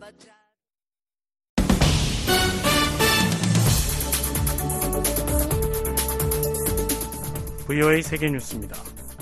VOA 세계뉴스입니다.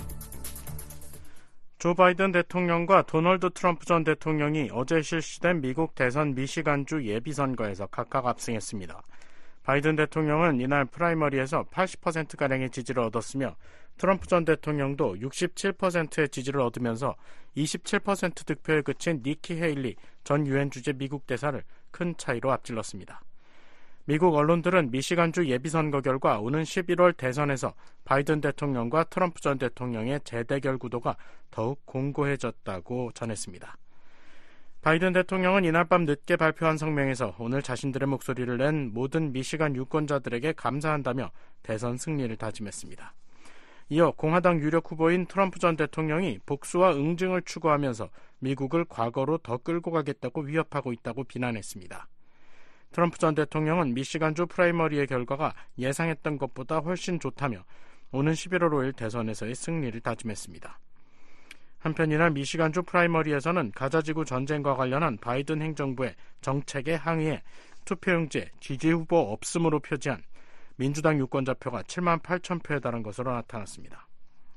조 바이든 대통령과 도널드 트럼프 전 대통령이 어제 실시된 미국 대선 미시간주 예비선거에서 각각 압승했습니다. 바이든 대통령은 이날 프라이머리에서 80%가량의 지지를 얻었으며 트럼프 전 대통령도 67%의 지지를 얻으면서 27% 득표에 그친 니키 헤일리 전 유엔 주재 미국 대사를 큰 차이로 앞질렀습니다. 미국 언론들은 미시간주 예비선거 결과 오는 11월 대선에서 바이든 대통령과 트럼프 전 대통령의 재대결 구도가 더욱 공고해졌다고 전했습니다. 바이든 대통령은 이날 밤 늦게 발표한 성명에서 오늘 자신들의 목소리를 낸 모든 미시간 유권자들에게 감사한다며 대선 승리를 다짐했습니다. 이어 공화당 유력 후보인 트럼프 전 대통령이 복수와 응징을 추구하면서 미국을 과거로 더 끌고 가겠다고 위협하고 있다고 비난했습니다. 트럼프 전 대통령은 미시간주 프라이머리의 결과가 예상했던 것보다 훨씬 좋다며 오는 11월 5일 대선에서의 승리를 다짐했습니다. 한편 이날 미시간주 프라이머리에서는 가자지구 전쟁과 관련한 바이든 행정부의 정책에 항의해 투표용지에 지지 후보 없음으로 표지한 민주당 유권자표가 7만 8천 표에 달한 것으로 나타났습니다.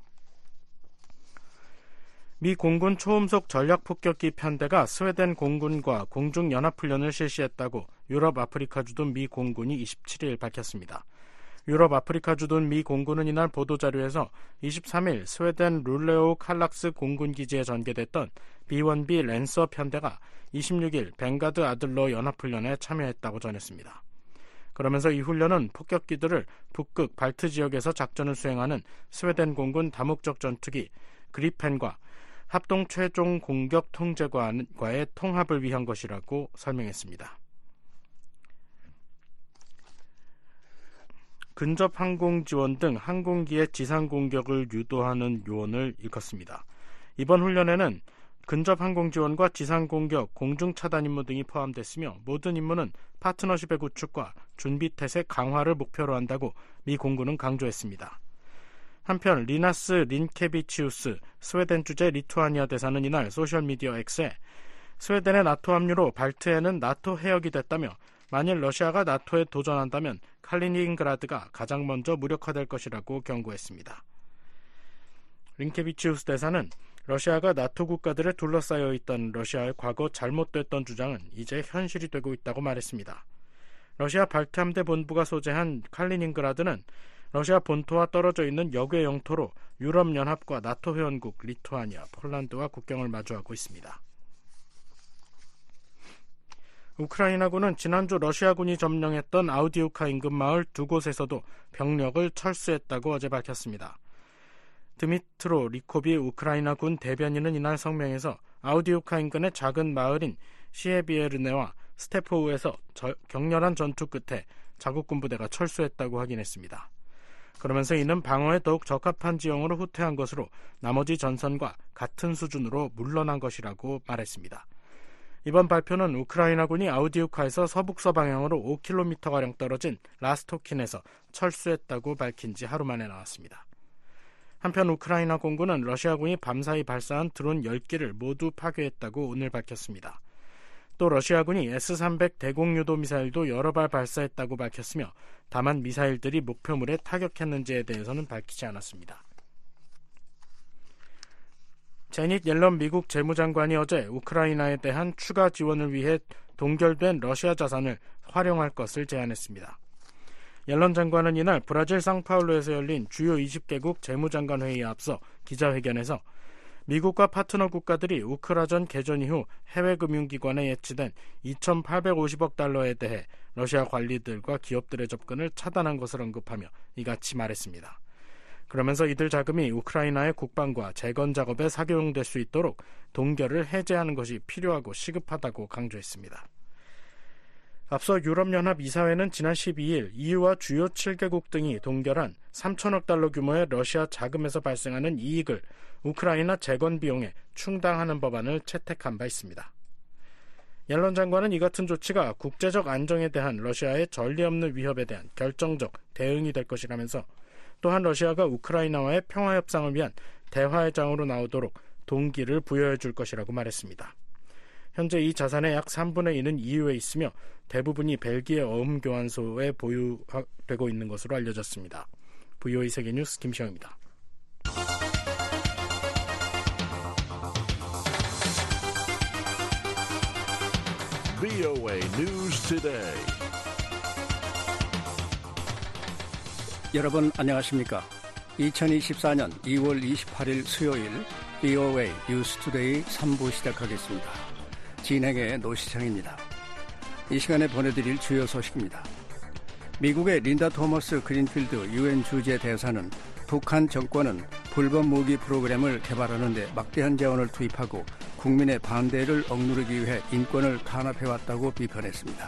미 공군 초음속 전략폭격기 편대가 스웨덴 공군과 공중연합훈련을 실시했다고 유럽 아프리카 주둔 미 공군이 27일 밝혔습니다. 유럽 아프리카 주둔 미 공군은 이날 보도자료에서 23일 스웨덴 룰레오 칼락스 공군기지에 전개됐던 B-1B 랜서 편대가 26일 벵가드 아들러 연합훈련에 참여했다고 전했습니다. 그러면서 이 훈련은 폭격기들을 북극 발트 지역에서 작전을 수행하는 스웨덴 공군 다목적 전투기 그리펜과 합동 최종 공격 통제과의 통합을 위한 것이라고 설명했습니다. 근접 항공 지원 등 항공기의 지상 공격을 유도하는 요원을 일컫습니다. 이번 훈련에는 근접 항공 지원과 지상 공격, 공중 차단 임무 등이 포함됐으며 모든 임무는 파트너십의 구축과 준비 태세 강화를 목표로 한다고 미 공군은 강조했습니다. 한편 리나스 린케비치우스 스웨덴 주재 리투아니아 대사는 이날 소셜미디어 X에 스웨덴의 나토 합류로 발트해는 나토 해역이 됐다며 만일 러시아가 나토에 도전한다면 칼리닝그라드가 가장 먼저 무력화될 것이라고 경고했습니다. 린케비치우스 대사는 러시아가 나토 국가들에 둘러싸여 있던 러시아의 과거 잘못됐던 주장은 이제 현실이 되고 있다고 말했습니다. 러시아 발트 함대 본부가 소재한 칼리닝그라드는 러시아 본토와 떨어져 있는 역외 영토로 유럽연합과 나토 회원국 리투아니아, 폴란드와 국경을 마주하고 있습니다. 우크라이나군은 지난주 러시아군이 점령했던 아우디우카 인근 마을 두 곳에서도 병력을 철수했다고 어제 밝혔습니다. 드미트로 리코비 우크라이나군 대변인은 이날 성명에서 아우디우카 인근의 작은 마을인 시에비에르네와 스테포우에서 격렬한 전투 끝에 자국군 부대가 철수했다고 확인했습니다. 그러면서 이는 방어에 더욱 적합한 지형으로 후퇴한 것으로 나머지 전선과 같은 수준으로 물러난 것이라고 말했습니다. 이번 발표는 우크라이나군이 아우디우카에서 서북서 방향으로 5km가량 떨어진 라스토킨에서 철수했다고 밝힌 지 하루 만에 나왔습니다. 한편 우크라이나 공군은 러시아군이 밤사이 발사한 드론 10기를 모두 파괴했다고 오늘 밝혔습니다. 또 러시아군이 S-300 대공유도 미사일도 여러 발 발사했다고 밝혔으며 다만 미사일들이 목표물에 타격했는지에 대해서는 밝히지 않았습니다. 제닛 옐런 미국 재무장관이 어제 우크라이나에 대한 추가 지원을 위해 동결된 러시아 자산을 활용할 것을 제안했습니다. 옐런 장관은 이날 브라질 상파울루에서 열린 주요 20개국 재무장관 회의에 앞서 기자회견에서 미국과 파트너 국가들이 우크라전 개전 이후 해외 금융기관에 예치된 2,850억 달러에 대해 러시아 관리들과 기업들의 접근을 차단한 것을 언급하며 이같이 말했습니다. 그러면서 이들 자금이 우크라이나의 국방과 재건 작업에 사용될 수 있도록 동결을 해제하는 것이 필요하고 시급하다고 강조했습니다. 앞서 유럽연합 이사회는 지난 12일 EU와 주요 7개국 등이 동결한 3천억 달러 규모의 러시아 자금에서 발생하는 이익을 우크라이나 재건 비용에 충당하는 법안을 채택한 바 있습니다. 옐런 장관은 이 같은 조치가 국제적 안정에 대한 러시아의 전례 없는 위협에 대한 결정적 대응이 될 것이라면서 또한 러시아가 우크라이나와의 평화협상을 위한 대화의 장으로 나오도록 동기를 부여해 줄 것이라고 말했습니다. 현재 이 자산의 약 3분의 1은 EU에 있으며 대부분이 벨기에 어음교환소에 보유되고 있는 것으로 알려졌습니다. VOA 세계뉴스 김시영입니다. VOA News Today. 여러분 안녕하십니까? 2024년 2월 28일 수요일 VOA 뉴스 투데이 3부 시작하겠습니다. 진행의 노시창입니다. 이 시간에 보내드릴 주요 소식입니다. 미국의 린다 토머스 그린필드 UN 주재 대사는 북한 정권은 불법 무기 프로그램을 개발하는 데 막대한 자원을 투입하고 국민의 반대를 억누르기 위해 인권을 탄압해왔다고 비판했습니다.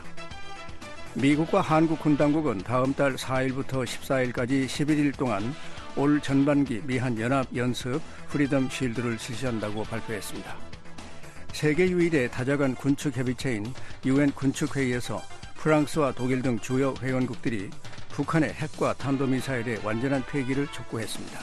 미국과 한국 군 당국은 다음 달 4일부터 14일까지 11일 동안 올 전반기 미한 연합 연습 프리덤 쉴드를 실시한다고 발표했습니다. 세계 유일의 다자간 군축 협의체인 UN 군축회의에서 프랑스와 독일 등 주요 회원국들이 북한의 핵과 탄도미사일의 완전한 폐기를 촉구했습니다.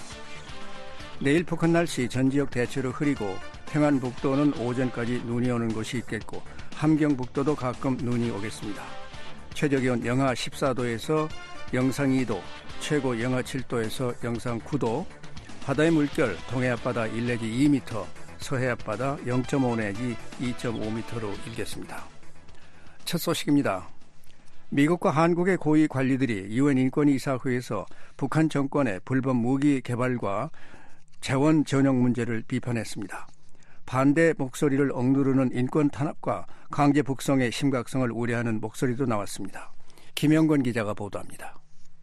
내일 북한 날씨 전 지역 대체로 흐리고 평안북도는 오전까지 눈이 오는 곳이 있겠고 함경북도도 가끔 눈이 오겠습니다. 최저기온 영하 14도에서 영상 2도, 최고 영하 7도에서 영상 9도, 바다의 물결 동해 앞바다 1 내지 2m, 서해 앞바다 0.5 내지 2.5m로 일겠습니다. 첫 소식입니다. 미국과 한국의 고위 관리들이 UN 인권이사회에서 북한 정권의 불법 무기 개발과 재원 전용 문제를 비판했습니다. 반대 목소리를 억누르는 인권 탄압과 강제 북송의 심각성을 우려하는 목소리도 나왔습니다. 김영건 기자가 보도합니다.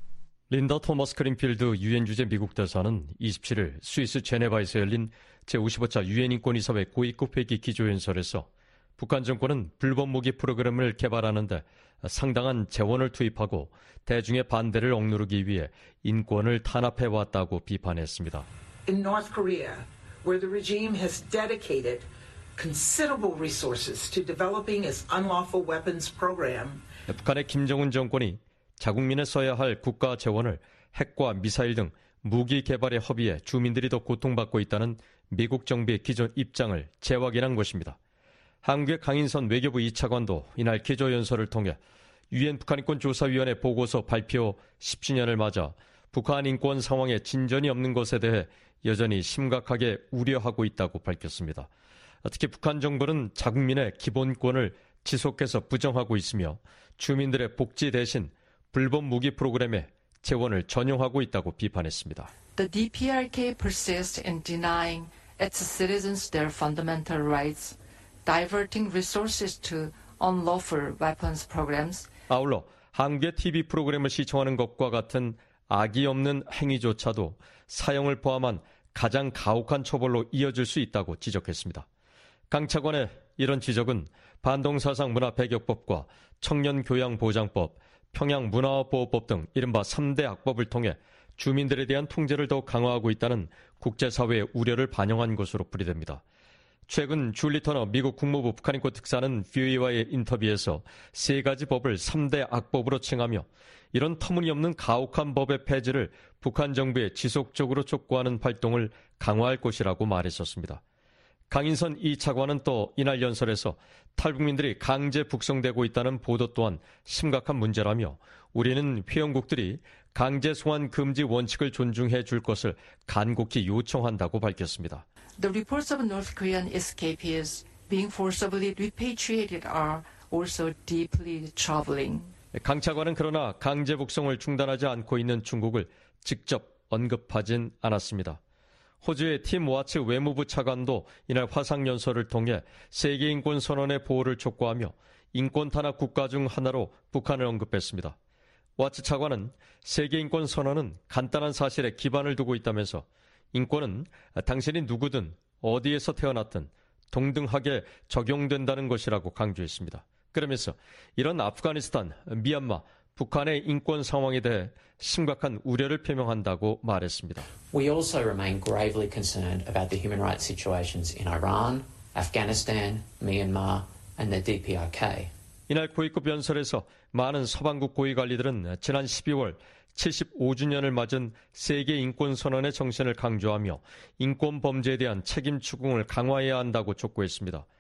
린다 토머스 그린필드 유엔 주재 미국 대사는 27일 스위스 제네바에서 열린 제55차 유엔 인권이사회 고위급 회기 기조연설에서 북한 정권은 불법 무기 프로그램을 개발하는데 상당한 재원을 투입하고 대중의 반대를 억누르기 위해 인권을 탄압해왔다고 비판했습니다. In North Korea, where the regime has dedicated considerable resources to developing its unlawful weapons program. 북한의 김정은 정권이 자국민에 써야 할 국가 재원을 핵과 미사일 등 무기 개발에 허비해 주민들이 더 고통받고 있다는 미국 정부의 기존 입장을 재확인한 것입니다. 한국의 강인선 외교부 2차관도 이날 기조연설을 통해 유엔 북한인권조사위원회 보고서 발표 10주년을 맞아 북한 인권 상황에 진전이 없는 것에 대해 여전히 심각하게 우려하고 있다고 밝혔습니다. 특히 북한 정부는 자국민의 기본권을 지속해서 부정하고 있으며 주민들의 복지 대신 불법 무기 프로그램에 재원을 전용하고 있다고 비판했습니다. The DPRK persists in denying its citizens their fundamental rights, diverting resources to unlawful weapons programs. 아울러 한국의 TV 프로그램을 시청하는 것과 같은 악의 없는 행위조차도 사형을 포함한 가장 가혹한 처벌로 이어질 수 있다고 지적했습니다. 강 차관의 이런 지적은 반동사상 문화배격법과 청년교양보장법, 평양문화보호법 등 이른바 3대 악법을 통해 주민들에 대한 통제를 더욱 강화하고 있다는 국제사회의 우려를 반영한 것으로 풀이됩니다. 최근 줄리 터너 미국 국무부 북한인권 특사는 VOA와의 인터뷰에서 세 가지 법을 3대 악법으로 칭하며 이런 터무니없는 가혹한 법의 폐지를 북한 정부에 지속적으로 촉구하는 활동을 강화할 것이라고 말했었습니다. 강인선 2차관은 또 이날 연설에서 탈북민들이 강제 북송되고 있다는 보도 또한 심각한 문제라며 우리는 회원국들이 강제 송환 금지 원칙을 존중해 줄 것을 간곡히 요청한다고 밝혔습니다. The reports of North Korean escapees being forcibly repatriated are also deeply troubling. 강 차관은 그러나 강제 북송을 중단하지 않고 있는 중국을 직접 언급하진 않았습니다. 호주의 팀 와츠 외무부 차관도 이날 화상연설을 통해 세계인권선언의 보호를 촉구하며 인권 탄압 국가 중 하나로 북한을 언급했습니다. 와츠 차관은 세계인권선언은 간단한 사실에 기반을 두고 있다면서 인권은 당신이 누구든 어디에서 태어났든 동등하게 적용된다는 것이라고 강조했습니다. 그러면서 이런 아프가니스탄, 미얀마, 북한의 인권 상황에 대해 심각한 우려를 표명한다고 말했습니다. We also remain gravely concerned about the human rights situations in Iran, Afghanistan, Myanmar and the DPRK. 이날 고위급 연설에서 많은 서방국 고위 관리들은 지난 12월 75주년을 맞은 세계인권선언의 정신을 강조하며 인권 범죄에 대한 책임 추궁을 강화해야 한다고 촉구했습니다.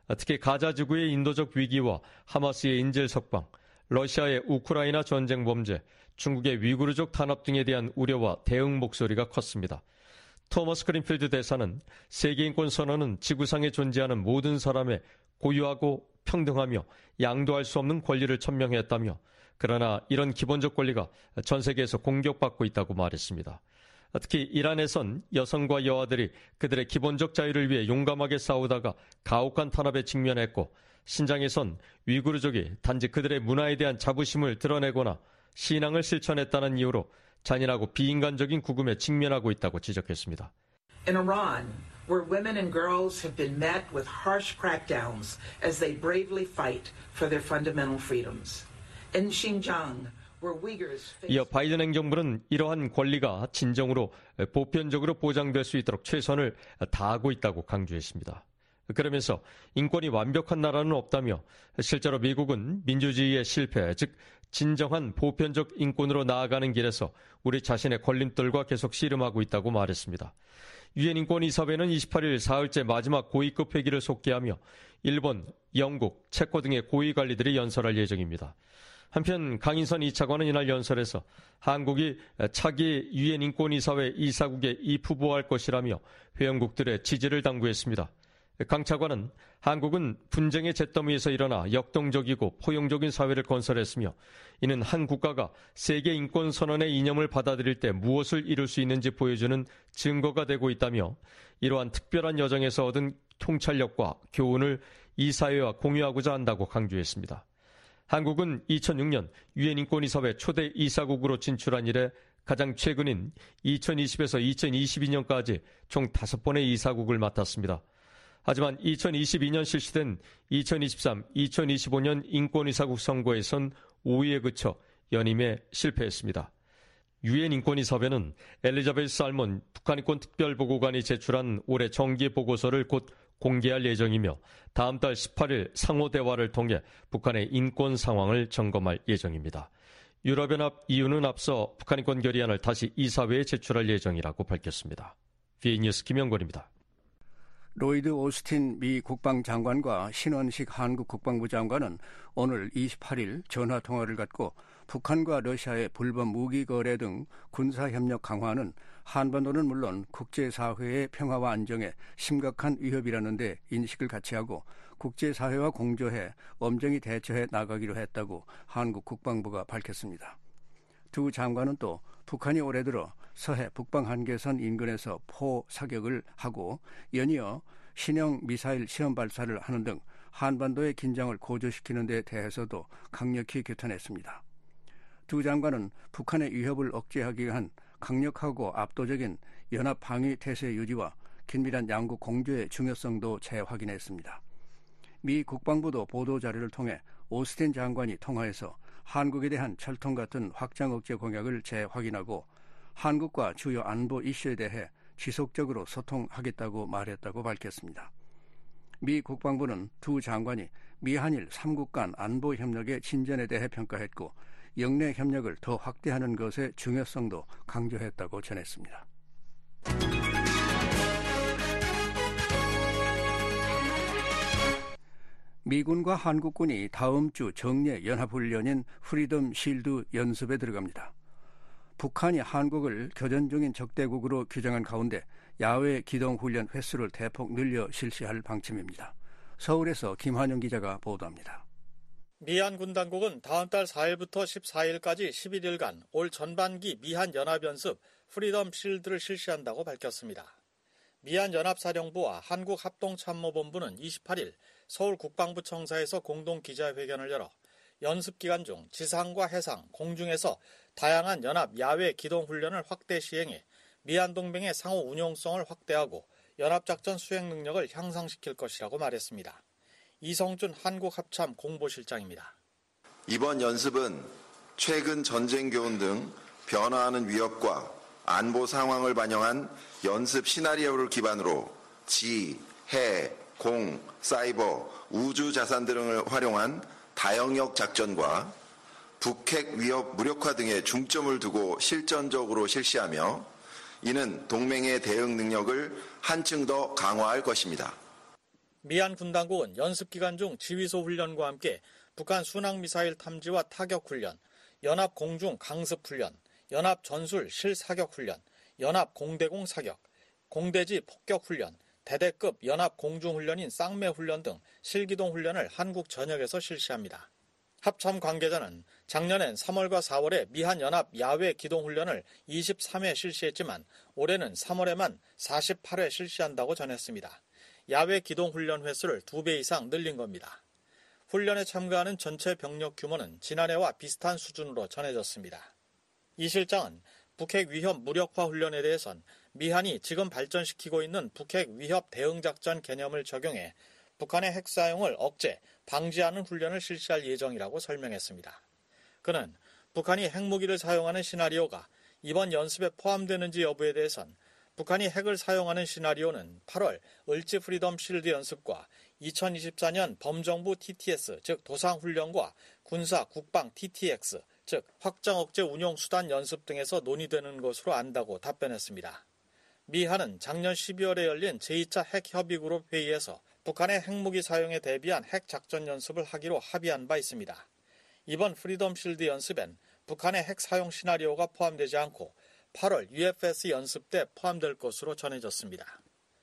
특히 가자 지구의 인도적 위기와 하마스의 인질 석방, 러시아의 우크라이나 전쟁 범죄, 중국의 위구르족 탄압 등에 대한 우려와 대응 목소리가 컸습니다. 토머스 그린필드 대사는 세계인권 선언은 지구상에 존재하는 모든 사람의 고유하고 평등하며 양도할 수 없는 권리를 천명했다며, 그러나 이런 기본적 권리가 전 세계에서 공격받고 있다고 말했습니다. 특히 이란에선 여성과 여아들이 그들의 기본적 자유를 위해 용감하게 싸우다가 가혹한 탄압에 직면했고, 신장에선 위구르족이 단지 그들의 문화에 대한 자부심을 드러내거나 신앙을 실천했다는 이유로 잔인하고 비인간적인 구금에 직면하고 있다고 지적했습니다. In Iran, where women and girls have been met with harsh crackdowns as they bravely fight for their fundamental freedoms. In Xinjiang, 이어 바이든 행정부는 이러한 권리가 진정으로 보편적으로 보장될 수 있도록 최선을 다하고 있다고 강조했습니다. 그러면서 인권이 완벽한 나라는 없다며, 실제로 미국은 민주주의의 실패, 즉 진정한 보편적 인권으로 나아가는 길에서 우리 자신의 걸림돌과 계속 씨름하고 있다고 말했습니다. 유엔 인권이사회는 28일 사흘째 마지막 고위급 회기를 속개하며 일본, 영국, 체코 등의 고위 관리들이 연설할 예정입니다. 한편 강인선 2차관은 이날 연설에서 한국이 차기 유엔 인권이사회 이사국에 입후보할 것이라며 회원국들의 지지를 당부했습니다. 강 차관은 한국은 분쟁의 잿더미에서 일어나 역동적이고 포용적인 사회를 건설했으며, 이는 한 국가가 세계 인권 선언의 이념을 받아들일 때 무엇을 이룰 수 있는지 보여주는 증거가 되고 있다며, 이러한 특별한 여정에서 얻은 통찰력과 교훈을 이 사회와 공유하고자 한다고 강조했습니다. 한국은 2006년 유엔 인권이사회 초대 이사국으로 진출한 이래 가장 최근인 2020에서 2022년까지 총 5번의 이사국을 맡았습니다. 하지만 2022년 실시된 2023, 2025년 인권이사국 선거에선 5위에 그쳐 연임에 실패했습니다. 유엔 인권이사회는 엘리자베스 살몬 북한인권 특별보고관이 제출한 올해 정기 보고서를 곧 공개할 예정이며, 다음 달 18일 상호 대화를 통해 북한의 인권 상황을 점검할 예정입니다. 유럽연합 EU는 앞서 북한인권 결의안을 다시 이사회에 제출할 예정이라고 밝혔습니다. VN뉴스 김영권입니다. 로이드 오스틴 미 국방장관과 신원식 한국 국방부 장관은 오늘 28일 전화통화를 갖고 북한과 러시아의 불법 무기 거래 등 군사협력 강화는 한반도는 물론 국제사회의 평화와 안정에 심각한 위협이라는 데 인식을 같이 하고 국제사회와 공조해 엄정히 대처해 나가기로 했다고 한국 국방부가 밝혔습니다. 두 장관은 또 북한이 올해 들어 서해 북방 한계선 인근에서 포 사격을 하고 연이어 신형 미사일 시험 발사를 하는 등 한반도의 긴장을 고조시키는 데 대해서도 강력히 규탄했습니다. 두 장관은 북한의 위협을 억제하기 위한 강력하고 압도적인 연합 방위 태세 유지와 긴밀한 양국 공조의 중요성도 재확인했습니다. 미 국방부도 보도자료를 통해 오스틴 장관이 통화에서 한국에 대한 철통 같은 확장 억제 공약을 재확인하고 한국과 주요 안보 이슈에 대해 지속적으로 소통하겠다고 말했다고 밝혔습니다. 미 국방부는 두 장관이 미한일 3국 간 안보 협력의 진전에 대해 평가했고 영내 협력을 더 확대하는 것의 중요성도 강조했다고 전했습니다. 미군과 한국군이 다음 주 정례 연합훈련인 프리덤 실드 연습에 들어갑니다. 북한이 한국을 교전 중인 적대국으로 규정한 가운데 야외 기동훈련 횟수를 대폭 늘려 실시할 방침입니다. 서울에서 김환영 기자가 보도합니다. 미한 군당국은 다음 달 4일부터 14일까지 11일간 올 전반기 미한 연합연습 프리덤 실드를 실시한다고 밝혔습니다. 미한 연합사령부와 한국합동참모본부는 28일 서울 국방부청사에서 공동 기자회견을 열어 연습 기간 중 지상과 해상, 공중에서 다양한 연합 야외 기동훈련을 확대 시행해 미한 동맹의 상호 운용성을 확대하고 연합작전 수행 능력을 향상시킬 것이라고 말했습니다. 이성준 한국합참 공보실장입니다. 이번 연습은 최근 전쟁 교훈 등 변화하는 위협과 안보 상황을 반영한 연습 시나리오를 기반으로 지, 해, 공, 사이버, 우주 자산 등을 활용한 다영역 작전과 북핵 위협 무력화 등에 중점을 두고 실전적으로 실시하며 이는 동맹의 대응 능력을 한층 더 강화할 것입니다. 미한 군당국은 연습 기간 중 지휘소 훈련과 함께 북한 순항미사일 탐지와 타격 훈련, 연합 공중 강습 훈련, 연합 전술 실사격 훈련, 연합 공대공 사격, 공대지 폭격 훈련, 대대급 연합 공중 훈련인 쌍매 훈련 등 실기동 훈련을 한국 전역에서 실시합니다. 합참 관계자는 작년엔 3월과 4월에 미한 연합 야외 기동 훈련을 23회 실시했지만 올해는 3월에만 48회 실시한다고 전했습니다. 야외 기동 훈련 횟수를 2배 이상 늘린 겁니다. 훈련에 참가하는 전체 병력 규모는 지난해와 비슷한 수준으로 전해졌습니다. 이 실장은 북핵 위협 무력화 훈련에 대해선 미한이 지금 발전시키고 있는 북핵 위협 대응작전 개념을 적용해 북한의 핵 사용을 억제, 방지하는 훈련을 실시할 예정이라고 설명했습니다. 그는 북한이 핵무기를 사용하는 시나리오가 이번 연습에 포함되는지 여부에 대해선 북한이 핵을 사용하는 시나리오는 8월 을지 프리덤 실드 연습과 2024년 범정부 TTS, 즉 도상훈련과 군사 국방 TTX, 즉 확장억제 운용수단 연습 등에서 논의되는 것으로 안다고 답변했습니다. 미한은 작년 12월에 열린 제2차 핵협의그룹 회의에서 북한의 핵무기 사용에 대비한 핵작전 연습을 하기로 합의한 바 있습니다. 이번 프리덤 실드 연습엔 북한의 핵 사용 시나리오가 포함되지 않고 8월 UFS 연습 때 포함될 것으로 전해졌습니다.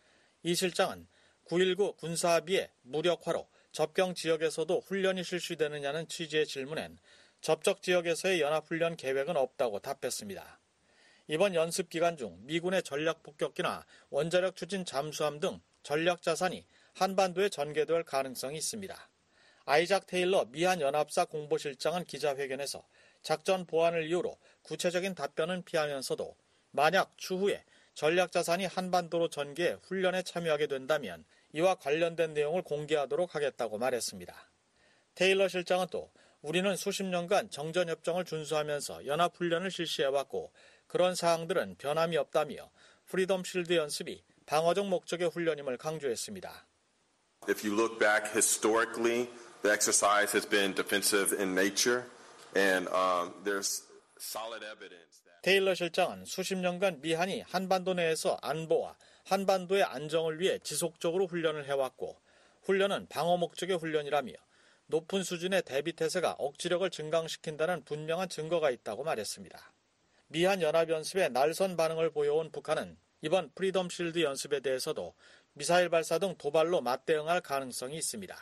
이 실장은 9.19 군사합의의 무력화로 접경 지역에서도 훈련이 실시되느냐는 취지의 질문엔 접촉 지역에서의 연합훈련 계획은 없다고 답했습니다. 이번 연습 기간 중 미군의 전략폭격기나 원자력 추진 잠수함 등 전략자산이 한반도에 전개될 가능성이 있습니다. 아이작 테일러 미한 연합사 공보실장은 기자회견에서 작전 보완을 이유로 구체적인 답변은 피하면서도 만약 추후에 전략자산이 한반도로 전개해 훈련에 참여하게 된다면 이와 관련된 내용을 공개하도록 하겠다고 말했습니다. 테일러 실장은 또 우리는 수십 년간 정전협정을 준수하면서 연합훈련을 실시해왔고 그런 사항들은 변함이 없다며 프리덤 실드 연습이 방어적 목적의 훈련임을 강조했습니다. If you look back historically, the exercise has been defensive in nature, and there's solid evidence that. 테일러 실장은 수십 년간 미한이 한반도 내에서 안보와 한반도의 안정을 위해 지속적으로 훈련을 해왔고 훈련은 방어 목적의 훈련이라며 높은 수준의 대비태세가 억지력을 증강시킨다는 분명한 증거가 있다고 말했습니다. 미한 연합연습에 날선 반응을 보여온 북한은 이번 프리덤 실드 연습에 대해서도 미사일 발사 등 도발로 맞대응할 가능성이 있습니다.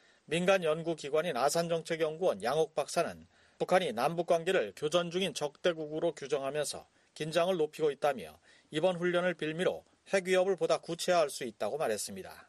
민간 연구기관인 아산정책연구원 양옥 박사는 북한이 남북관계를 교전 중인 적대국으로 규정하면서 긴장을 높이고 있다며 이번 훈련을 빌미로 핵 위협을 보다 구체화할 수 있다고 말했습니다.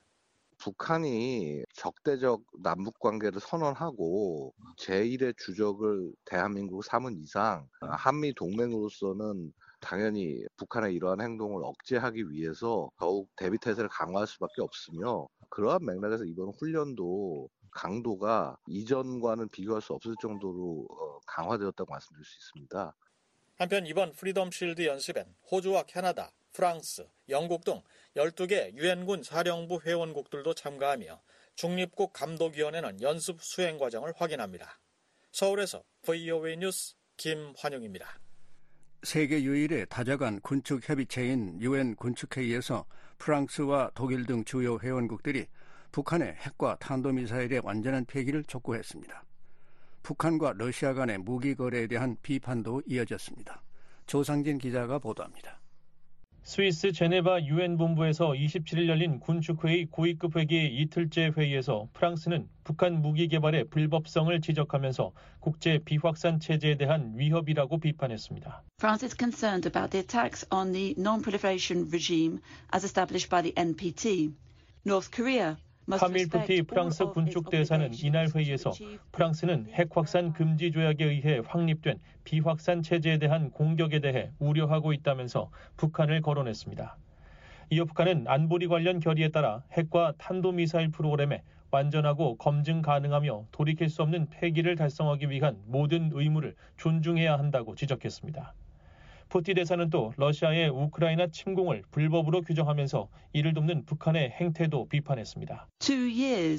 북한이 적대적 남북관계를 선언하고 제1의 주적을 대한민국 삼은 이상 한미 동맹으로서는 당연히 북한의 이러한 행동을 억제하기 위해서 더욱 대비태세를 강화할 수밖에 없으며 그러한 맥락에서 이번 훈련도 강도가 이전과는 비교할 수 없을 정도로 강화되었다고 말씀드릴 수 있습니다. 한편 이번 프리덤 실드 연습엔 호주와 캐나다, 프랑스, 영국 등 12개 유엔군 사령부 회원국들도 참가하며 중립국 감독위원회는 연습 수행 과정을 확인합니다. 서울에서 VOA 뉴스 김환영입니다. 세계 유일의 다자간 군축 협의체인 유엔 군축회의에서 프랑스와 독일 등 주요 회원국들이 북한의 핵과 탄도미사일의 완전한 폐기를 촉구했습니다. 북한과 러시아 간의 무기 거래에 대한 비판도 이어졌습니다. 조상진 기자가 보도합니다. 스위스 제네바 유엔 본부에서 27일 열린 군축회의 고위급 회기 이틀째 회의에서 프랑스는 북한 무기 개발의 불법성을 지적하면서 국제 비확산 체제에 대한 위협이라고 비판했습니다. France is concerned about the attacks on the non-proliferation regime as established by the NPT. North Korea 카밀 푸티 프랑스 군축 대사는 이날 회의에서 프랑스는 핵 확산 금지 조약에 의해 확립된 비확산 체제에 대한 공격에 대해 우려하고 있다면서 북한을 거론했습니다. 이어 북한은 안보리 관련 결의에 따라 핵과 탄도미사일 프로그램에 완전하고 검증 가능하며 돌이킬 수 없는 폐기를 달성하기 위한 모든 의무를 존중해야 한다고 지적했습니다. 푸티 대사는 또 러시아의 우크라이나 침공을 불법으로 규정하면서 이를 돕는 북한의 행태도 비판했습니다. 2 years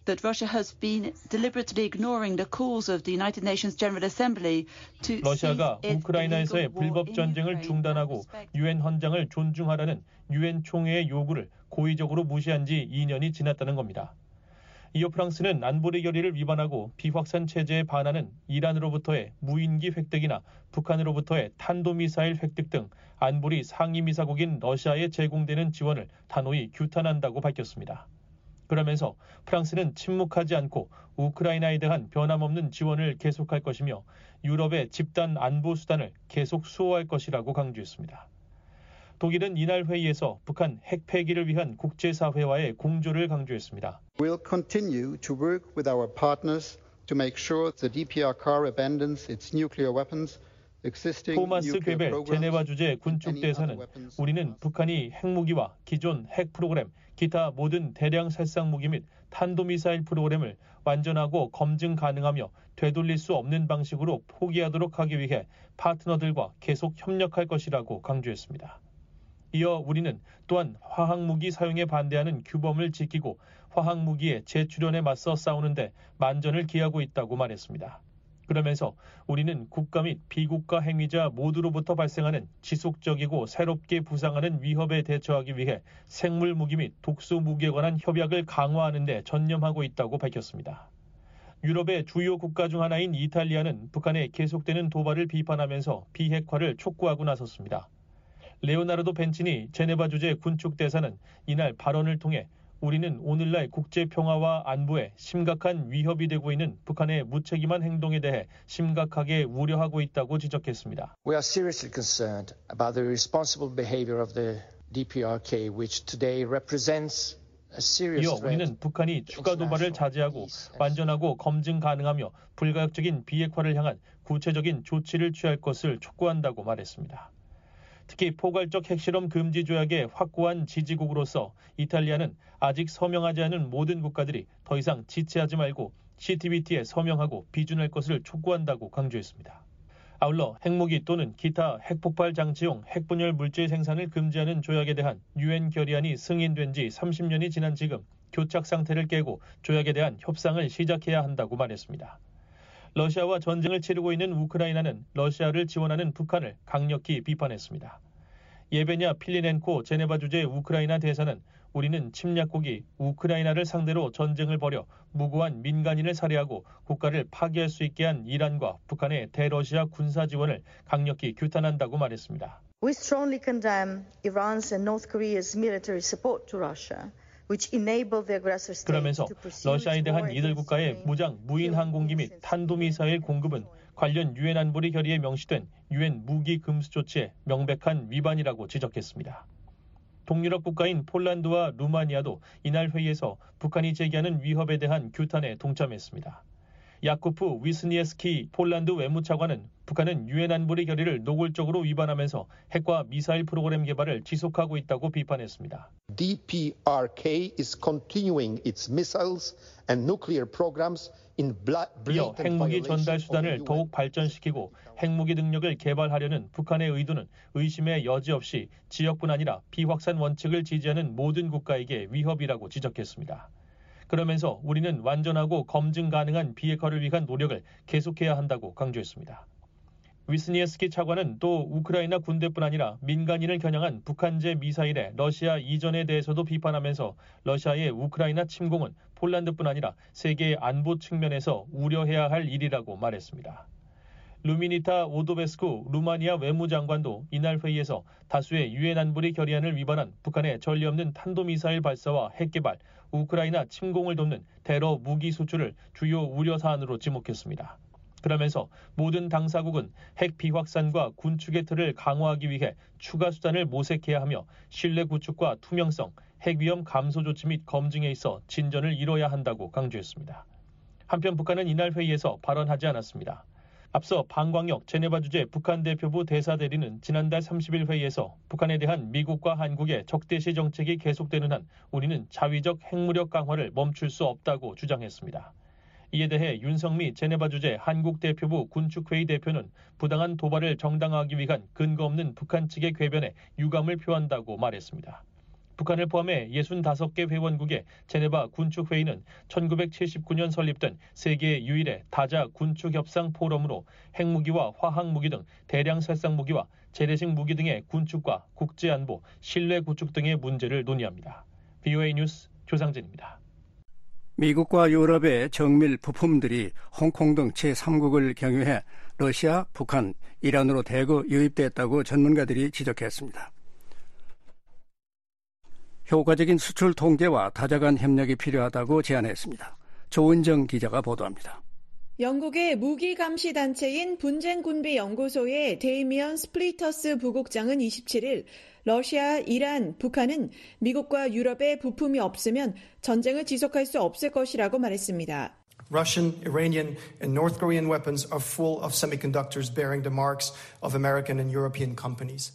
that Russia has been deliberately ignoring the calls of the United Nations General Assembly to 러시아가 우크라이나에서의 불법 전쟁을 중단하고 유엔 헌장을 존중하라는 유엔 총회의 요구를 고의적으로 무시한 지 2년이 지났다는 겁니다. 이어 프랑스는 안보리 결의를 위반하고 비확산 체제에 반하는 이란으로부터의 무인기 획득이나 북한으로부터의 탄도미사일 획득 등 안보리 상임이사국인 러시아에 제공되는 지원을 단호히 규탄한다고 밝혔습니다. 그러면서 프랑스는 침묵하지 않고 우크라이나에 대한 변함없는 지원을 계속할 것이며 유럽의 집단 안보 수단을 계속 수호할 것이라고 강조했습니다. 독일은 이날 회의에서 북한 핵 폐기를 위한 국제사회와의 공조를 강조했습니다. We'll continue to work with our partners to make sure the DPRK abandons its nuclear weapons. 토마스 괴벨 제네바 주재 군축 대사는 우리는 북한이 핵무기와 기존 핵 프로그램, 기타 모든 대량 살상 무기 및 탄도미사일 프로그램을 완전하고 검증 가능하며 되돌릴 수 없는 방식으로 포기하도록 하기 위해 파트너들과 계속 협력할 것이라고 강조했습니다. 이어 우리는 또한 화학무기 사용에 반대하는 규범을 지키고 화학무기의 재출현에 맞서 싸우는데 만전을 기하고 있다고 말했습니다. 그러면서 우리는 국가 및 비국가 행위자 모두로부터 발생하는 지속적이고 새롭게 부상하는 위협에 대처하기 위해 생물무기 및 독소무기에 관한 협약을 강화하는 데 전념하고 있다고 밝혔습니다. 유럽의 주요 국가 중 하나인 이탈리아는 북한의 계속되는 도발을 비판하면서 비핵화를 촉구하고 나섰습니다. 레오나르도 벤치니 제네바 주재 군축 대사는 이날 발언을 통해 우리는 오늘날 국제 평화와 안보에 심각한 위협이 되고 있는 북한의 무책임한 행동에 대해 심각하게 우려하고 있다고 지적했습니다. We are seriously concerned about the irresponsible behavior of the DPRK, which today represents a serious 이어 threat. 우리는 북한이 추가 도발을 자제하고 완전하고 검증 가능하며 불가역적인 비핵화를 향한 구체적인 조치를 취할 것을 촉구한다고 말했습니다. 특히 포괄적 핵실험 금지 조약의 확고한 지지국으로서 이탈리아는 아직 서명하지 않은 모든 국가들이 더 이상 지체하지 말고 CTBT에 서명하고 비준할 것을 촉구한다고 강조했습니다. 아울러 핵무기 또는 기타 핵폭발 장치용 핵분열 물질 생산을 금지하는 조약에 대한 유엔 결의안이 승인된 지 30년이 지난 지금 교착 상태를 깨고 조약에 대한 협상을 시작해야 한다고 말했습니다. 러시아와 전쟁을 치르고 있는 우크라이나는 러시아를 지원하는 북한을 강력히 비판했습니다. 예베냐 필리넨코 제네바 주재 우크라이나 대사는 우리는 침략국이 우크라이나를 상대로 전쟁을 벌여 무고한 민간인을 살해하고 국가를 파괴할 수 있게 한 이란과 북한의 대러시아 군사 지원을 강력히 규탄한다고 말했습니다. We strongly condemn Iran's and North Korea's military support to Russia. 그러면서 러시아에 대한 이들 국가의 무장 무인 항공기 및 탄도미사일 공급은 관련 유엔 안보리 결의에 명시된 유엔 무기 금수 조치의 명백한 위반이라고 지적했습니다. 동유럽 국가인 폴란드와 루마니아도 이날 회의에서 북한이 제기하는 위협에 대한 규탄에 동참했습니다. 야쿠프 위스니에스키 폴란드 외무차관은 북한은 유엔 안보리 결의를 노골적으로 위반하면서 핵과 미사일 프로그램 개발을 지속하고 있다고 비판했습니다. DPRK is continuing its missiles and nuclear programs in 이어 핵무기 전달 수단을 더욱 발전시키고 핵무기 능력을 개발하려는 북한의 의도는 의심의 여지 없이 지역뿐 아니라 비확산 원칙을 지지하는 모든 국가에게 위협이라고 지적했습니다. 그러면서 우리는 완전하고 검증 가능한 비핵화를 위한 노력을 계속해야 한다고 강조했습니다. 위스니에스키 차관은 또 우크라이나 군대뿐 아니라 민간인을 겨냥한 북한제 미사일의 러시아 이전에 대해서도 비판하면서 러시아의 우크라이나 침공은 폴란드뿐 아니라 세계의 안보 측면에서 우려해야 할 일이라고 말했습니다. 루미니타 오도베스쿠 루마니아 외무장관도 이날 회의에서 다수의 유엔 안보리 결의안을 위반한 북한의 전례 없는 탄도미사일 발사와 핵개발, 우크라이나 침공을 돕는 테러 무기 수출을 주요 우려 사안으로 지목했습니다. 그러면서 모든 당사국은 핵 비확산과 군축의 틀을 강화하기 위해 추가 수단을 모색해야 하며 신뢰 구축과 투명성, 핵 위험 감소 조치 및 검증에 있어 진전을 이뤄야 한다고 강조했습니다. 한편 북한은 이날 회의에서 발언하지 않았습니다. 앞서 방광혁 제네바 주재 북한 대표부 대사 대리는 지난달 30일 회의에서 북한에 대한 미국과 한국의 적대시 정책이 계속되는 한 우리는 자위적 핵무력 강화를 멈출 수 없다고 주장했습니다. 이에 대해 윤석미 제네바 주재 한국 대표부 군축회의 대표는 부당한 도발을 정당화하기 위한 근거 없는 북한 측의 궤변에 유감을 표한다고 말했습니다. 북한을 포함해 65개 회원국의 제네바 군축회의는 1979년 설립된 세계 유일의 다자 군축협상 포럼으로 핵무기와 화학무기 등 대량 살상무기와 재래식 무기 등의 군축과 국제안보, 신뢰 구축 등의 문제를 논의합니다. VOA 뉴스 조상진입니다. 미국과 유럽의 정밀 부품들이 홍콩 등 제3국을 경유해 러시아, 북한, 이란으로 대거 유입됐다고 전문가들이 지적했습니다. 효과적인 수출 통제와 다자간 협력이 필요하다고 제안했습니다. 조은정 기자가 보도합니다. 영국의 무기감시단체인 분쟁군비연구소의 데이미언 스플리터스 부국장은 27일 러시아, 이란, 북한은 미국과 유럽의 부품이 없으면 전쟁을 지속할 수 없을 것이라고 말했습니다. Russian, Iranian, and North Korean weapons are full of semiconductors bearing the marks of American and European companies.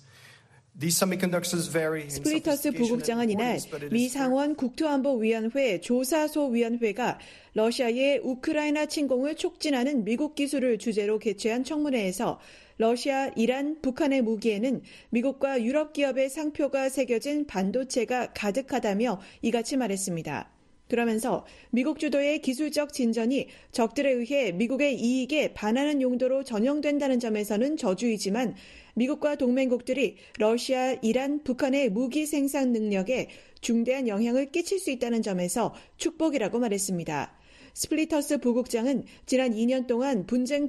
스플리터스 부국장은 이날 미 상원 국토안보위원회 조사소위원회가 러시아의 우크라이나 침공을 촉진하는 미국 기술을 주제로 개최한 청문회에서 러시아, 이란, 북한의 무기에는 미국과 유럽 기업의 상표가 새겨진 반도체가 가득하다며 이같이 말했습니다. 그러면서 미국 주도의 기술적 진전이 적들에 의해 미국의 이익에 반하는 용도로 전용된다는 점에서는 저주이지만 미국과 동맹국들이 러시아, 이란, 북한의 무기 생산 능력에 중대한 영향을 끼칠 수 있다는 점에서 축복이라고 말했습니다. 스플리터스 부국장은 지난 2년 동안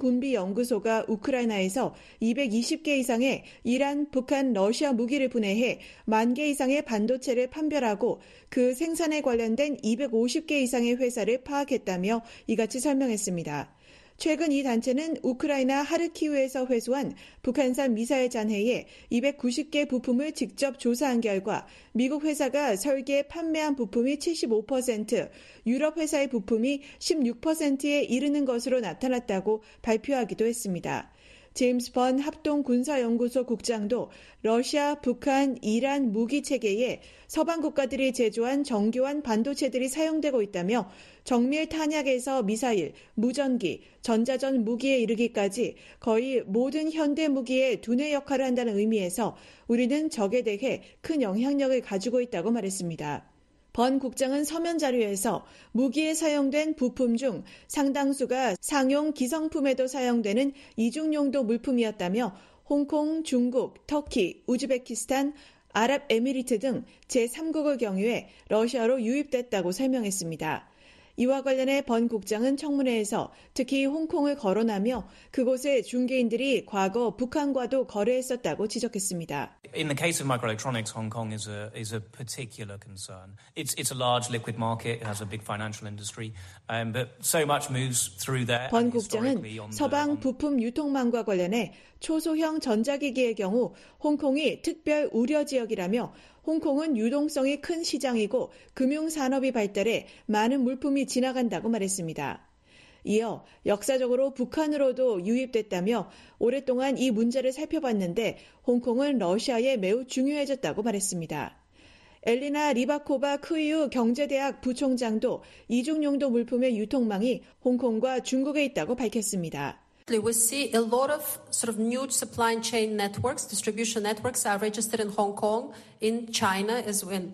분쟁군비연구소가 우크라이나에서 220개 이상의 이란, 북한, 러시아 무기를 분해해 10,000개 이상의 반도체를 판별하고 그 생산에 관련된 250개 이상의 회사를 파악했다며 이같이 설명했습니다. 최근 이 단체는 우크라이나 하르키우에서 회수한 북한산 미사일 잔해에 290개 부품을 직접 조사한 결과 미국 회사가 설계, 판매한 부품이 75%, 유럽 회사의 부품이 16%에 이르는 것으로 나타났다고 발표하기도 했습니다. 제임스 번 합동군사연구소 국장도 러시아, 북한, 이란 무기 체계에 서방 국가들이 제조한 정교한 반도체들이 사용되고 있다며 정밀 탄약에서 미사일, 무전기, 전자전 무기에 이르기까지 거의 모든 현대 무기의 두뇌 역할을 한다는 의미에서 우리는 적에 대해 큰 영향력을 가지고 있다고 말했습니다. 번 국장은 서면 자료에서 무기에 사용된 부품 중 상당수가 상용 기성품에도 사용되는 이중용도 물품이었다며 홍콩, 중국, 터키, 우즈베키스탄, 아랍에미리트 등 제3국을 경유해 러시아로 유입됐다고 설명했습니다. 이와 관련해 번 국장은 청문회에서 특히 홍콩을 거론하며 그곳의 중개인들이 과거 북한과도 거래했었다고 지적했습니다. In the case of microelectronics, Hong Kong is a particular concern. It's a large liquid market. It has a big financial industry, but so much moves through there. 번 국장은 서방 부품 유통망과 관련해 초소형 전자기기의 경우 홍콩이 특별 우려 지역이라며 홍콩은 유동성이 큰 시장이고 금융산업이 발달해 많은 물품이 지나간다고 말했습니다. 이어 역사적으로 북한으로도 유입됐다며 오랫동안 이 문제를 살펴봤는데 홍콩은 러시아에 매우 중요해졌다고 말했습니다. 엘리나 리바코바 크이우 경제대학 부총장도 이중용도 물품의 유통망이 홍콩과 중국에 있다고 밝혔습니다. We see a lot of sort of new supply chain networks, distribution networks are registered in Hong Kong, in China,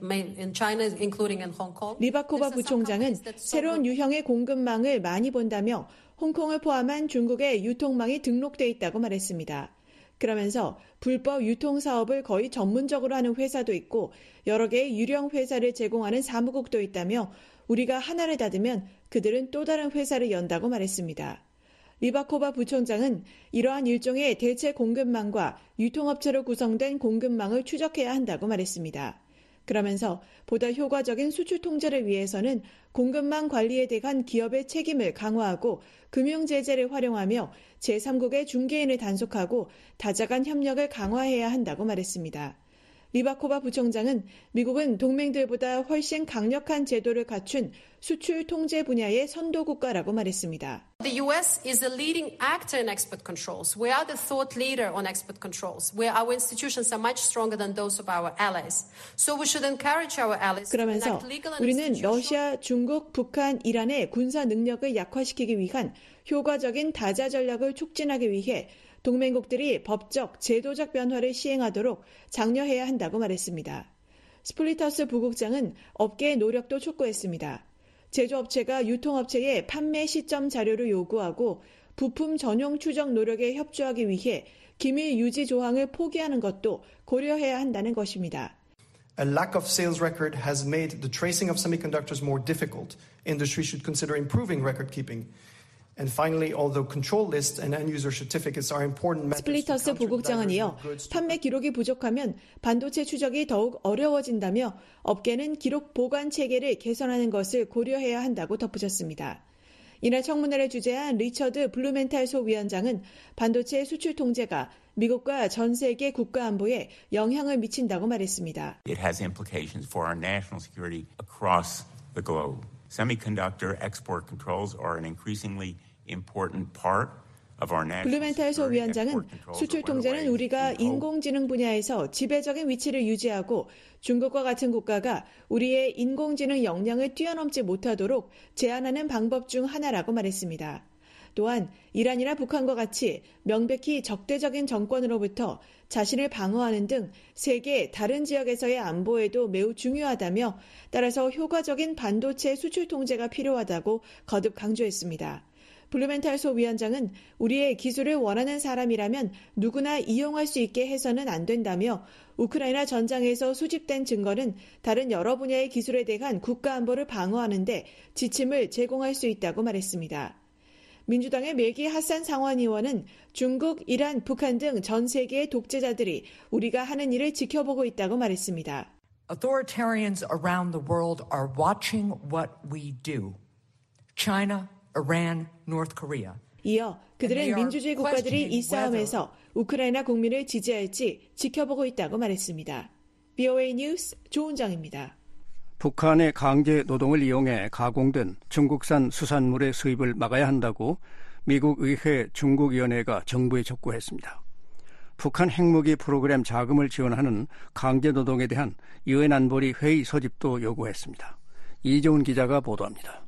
including in Hong Kong. 리바코바 부총장은 새로운 유형의 공급망을 많이 본다며 홍콩을 포함한 중국의 유통망이 등록돼 있다고 말했습니다. 그러면서 불법 유통 사업을 거의 전문적으로 하는 회사도 있고 여러 개의 유령 회사를 제공하는 사무국도 있다며 우리가 하나를 닫으면 그들은 또 다른 회사를 연다고 말했습니다. 리바코바 부총장은 이러한 일종의 대체 공급망과 유통업체로 구성된 공급망을 추적해야 한다고 말했습니다. 그러면서 보다 효과적인 수출 통제를 위해서는 공급망 관리에 대한 기업의 책임을 강화하고 금융제재를 활용하며 제3국의 중개인을 단속하고 다자간 협력을 강화해야 한다고 말했습니다. 리바코바 부총장은 미국은 동맹들보다 훨씬 강력한 제도를 갖춘 수출 통제 분야의 선도 국가라고 말했습니다. The US is a leading actor in export controls. We are the thought leader on export controls, where our institutions are much stronger than those of our allies. So we should encourage our allies to enact legal and 우리는 러시아, 중국, 북한, 이란의 군사 능력을 약화시키기 위한 효과적인 다자 전략을 촉진하기 위해 동맹국들이 법적, 제도적 변화를 시행하도록 장려해야 한다고 말했습니다. 스플리터스 부국장은 업계의 노력도 촉구했습니다. 제조업체가 유통업체에 판매 시점 자료를 요구하고 부품 전용 추적 노력에 협조하기 위해 기밀 유지 조항을 포기하는 것도 고려해야 한다는 것입니다. A lack of sales record has made the tracing of semiconductors more difficult. Industry should consider improving record keeping. And finally, although control lists and end-user certificates are important methods 스플리터스 부국장은 이어 판매 기록이 부족하면 반도체 추적이 더욱 어려워진다며 업계는 기록 보관 체계를 개선하는 것을 고려해야 한다고 덧붙였습니다. 이날 청문회를 주재한 리처드 블루멘탈 소위원장은 반도체 수출 통제가 미국과 전 세계 국가 안보에 영향을 미친다고 말했습니다. It has implications for our national security across the globe. Semiconductor export controls are an increasingly important part of our national 블루멘탈 소위원장은 security. 수출 통제는 우리가 인공지능 분야에서 지배적인 위치를 유지하고 중국과 같은 국가가 우리의 인공지능 역량을 뛰어넘지 못하도록 제한하는 방법 중 하나라고 말했습니다. 또한 이란이나 북한과 같이 명백히 적대적인 정권으로부터 자신을 방어하는 등 세계 다른 지역에서의 안보에도 매우 중요하다며 따라서 효과적인 반도체 수출 통제가 필요하다고 거듭 강조했습니다. 블루멘탈 소위원장은 우리의 기술을 원하는 사람이라면 누구나 이용할 수 있게 해서는 안 된다며 우크라이나 전장에서 수집된 증거는 다른 여러 분야의 기술에 대한 국가 안보를 방어하는 데 지침을 제공할 수 있다고 말했습니다. 민주당의 멜기 하산 상원의원은 중국, 이란, 북한 등 전 세계의 독재자들이 우리가 하는 일을 지켜보고 있다고 말했습니다. Authoritarians around the world are watching what we do. China, Iran, North Korea. 이어 그들은 민주주의 국가들이 이 싸움에서 우크라이나 국민을 지지할지 지켜보고 있다고 말했습니다. BOA 뉴스 조은정입니다. 북한의 강제 노동을 이용해 가공된 중국산 수산물의 수입을 막아야 한다고 미국 의회 중국위원회가 정부에 촉구했습니다. 북한 핵무기 프로그램 자금을 지원하는 강제 노동에 대한 유엔 안보리 회의 소집도 요구했습니다. 이종훈 기자가 보도합니다.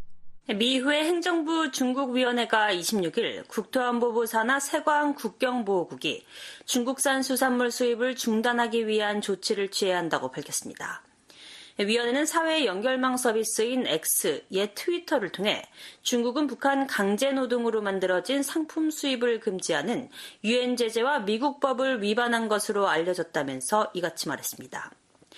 미후의 행정부 중국위원회가 26일 국토안보부 산하 세관 국경보호국이 중국산 수산물 수입을 중단하기 위한 조치를 취해야 한다고 밝혔습니다. 위원회는 사회 연결망 서비스인 X, 옛 트위터를 통해 중국은 북한 강제노동으로 만들어진 상품 수입을 금지하는 유엔 제재와 미국 법을 위반한 것으로 알려졌다면서 이같이 말했습니다.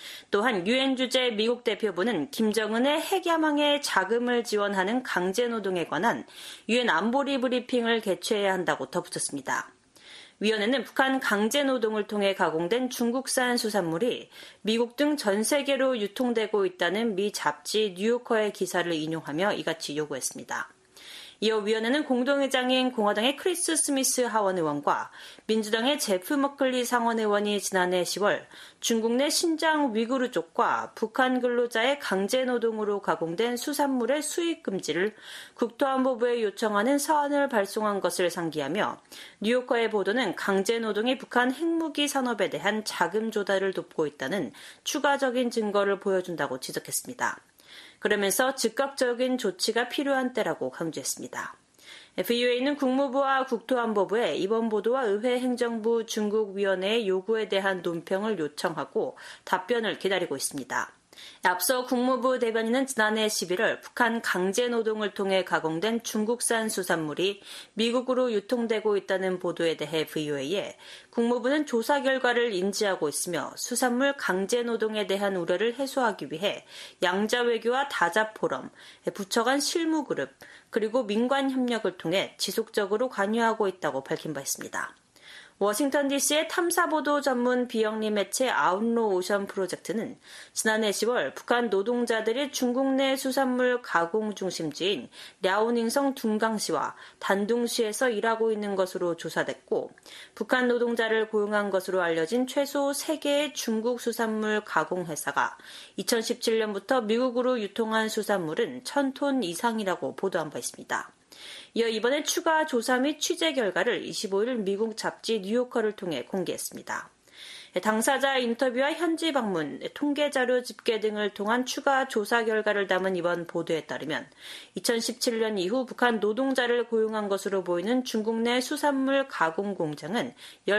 또한 유엔 주재 미국 대표부는 김정은의 핵야망에 자금을 지원하는 강제노동에 관한 유엔 안보리 브리핑을 개최해야 한다고 덧붙였습니다. 위원회는 북한 강제노동을 통해 가공된 중국산 수산물이 미국 등 전 세계로 유통되고 있다는 미 잡지 뉴요커의 기사를 인용하며 이같이 요구했습니다. 이어 위원회는 공동회장인 공화당의 크리스 스미스 하원 의원과 민주당의 제프 머클리 상원 의원이 지난해 10월 중국 내 신장 위구르 쪽과 북한 근로자의 강제노동으로 가공된 수산물의 수입 금지를 국토안보부에 요청하는 서한을 발송한 것을 상기하며 뉴요커의 보도는 강제노동이 북한 핵무기 산업에 대한 자금 조달을 돕고 있다는 추가적인 증거를 보여준다고 지적했습니다. 그러면서 즉각적인 조치가 필요한 때라고 강조했습니다. VOA는 국무부와 국토안보부에 이번 보도와 의회 행정부 중국위원회의 요구에 대한 논평을 요청하고 답변을 기다리고 있습니다. 앞서 국무부 대변인은 지난해 11월 북한 강제노동을 통해 가공된 중국산 수산물이 미국으로 유통되고 있다는 보도에 대해 VOA에 국무부는 조사 결과를 인지하고 있으며 수산물 강제노동에 대한 우려를 해소하기 위해 양자외교와 다자포럼, 부처 간 실무그룹, 그리고 민관 협력을 통해 지속적으로 관여하고 있다고 밝힌 바 있습니다. 워싱턴 DC의 탐사보도 전문 비영리 매체 아웃로 오션 프로젝트는 지난해 10월 북한 노동자들이 중국 내 수산물 가공 중심지인 랴오닝성 둥강시와 단둥시에서 일하고 있는 것으로 조사됐고 북한 노동자를 고용한 것으로 알려진 최소 3개의 중국 수산물 가공 회사가 2017년부터 미국으로 유통한 수산물은 1,000톤 이상이라고 보도한 바 있습니다. 이어 이번에 추가 조사 및 취재 결과를 25일 미국 잡지 뉴요커를 통해 공개했습니다. 당사자 인터뷰와 현지 방문, 통계자료 집계 등을 통한 추가 조사 결과를 담은 이번 보도에 따르면 2017년 이후 북한 노동자를 고용한 것으로 보이는 중국 내 수산물 가공 공장은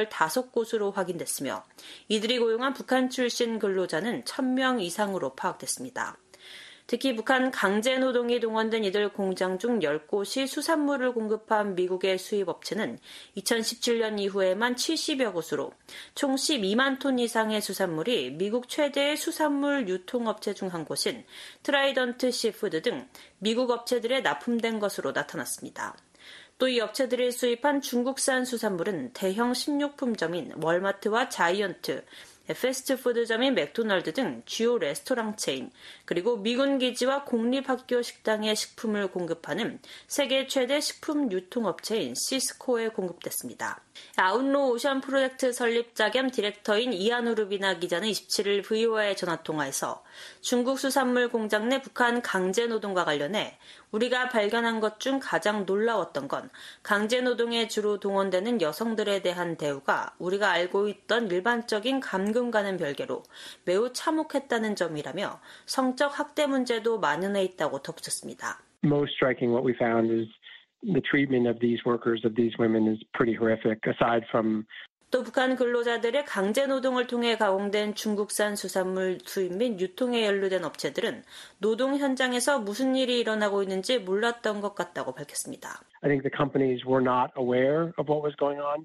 15곳으로 확인됐으며 이들이 고용한 북한 출신 근로자는 1000명 이상으로 파악됐습니다. 특히 북한 강제노동이 동원된 이들 공장 중 10곳이 수산물을 공급한 미국의 수입업체는 2017년 이후에만 70여 곳으로 총 12만 톤 이상의 수산물이 미국 최대의 수산물 유통업체 중 한 곳인 트라이던트 시푸드 등 미국 업체들에 납품된 것으로 나타났습니다. 또 이 업체들이 수입한 중국산 수산물은 대형 식료품점인 월마트와 자이언트, 패스트푸드점인 맥도날드 등 주요 레스토랑 체인, 그리고 미군 기지와 공립학교 식당에 식품을 공급하는 세계 최대 식품 유통업체인 시스코에 공급됐습니다. 아웃로 오션 프로젝트 설립자 겸 디렉터인 이아누 루비나 기자는 27일 VOA의 전화통화에서 중국 수산물 공장 내 북한 강제노동과 관련해 우리가 발견한 것 중 가장 놀라웠던 건 강제노동에 주로 동원되는 여성들에 대한 대우가 우리가 알고 있던 일반적인 감금과는 별개로 매우 참혹했다는 점이라며 성적 학대 문제도 만연해 있다고 덧붙였습니다. Most striking what we found is the treatment of these workers, of these women is pretty horrific, aside from 또 북한 근로자들의 강제노동을 통해 가공된 중국산 수산물 수입 및 유통에 연루된 업체들은 노동 현장에서 무슨 일이 일어나고 있는지 몰랐던 것 같다고 밝혔습니다. I think the companies were not aware of what was going on.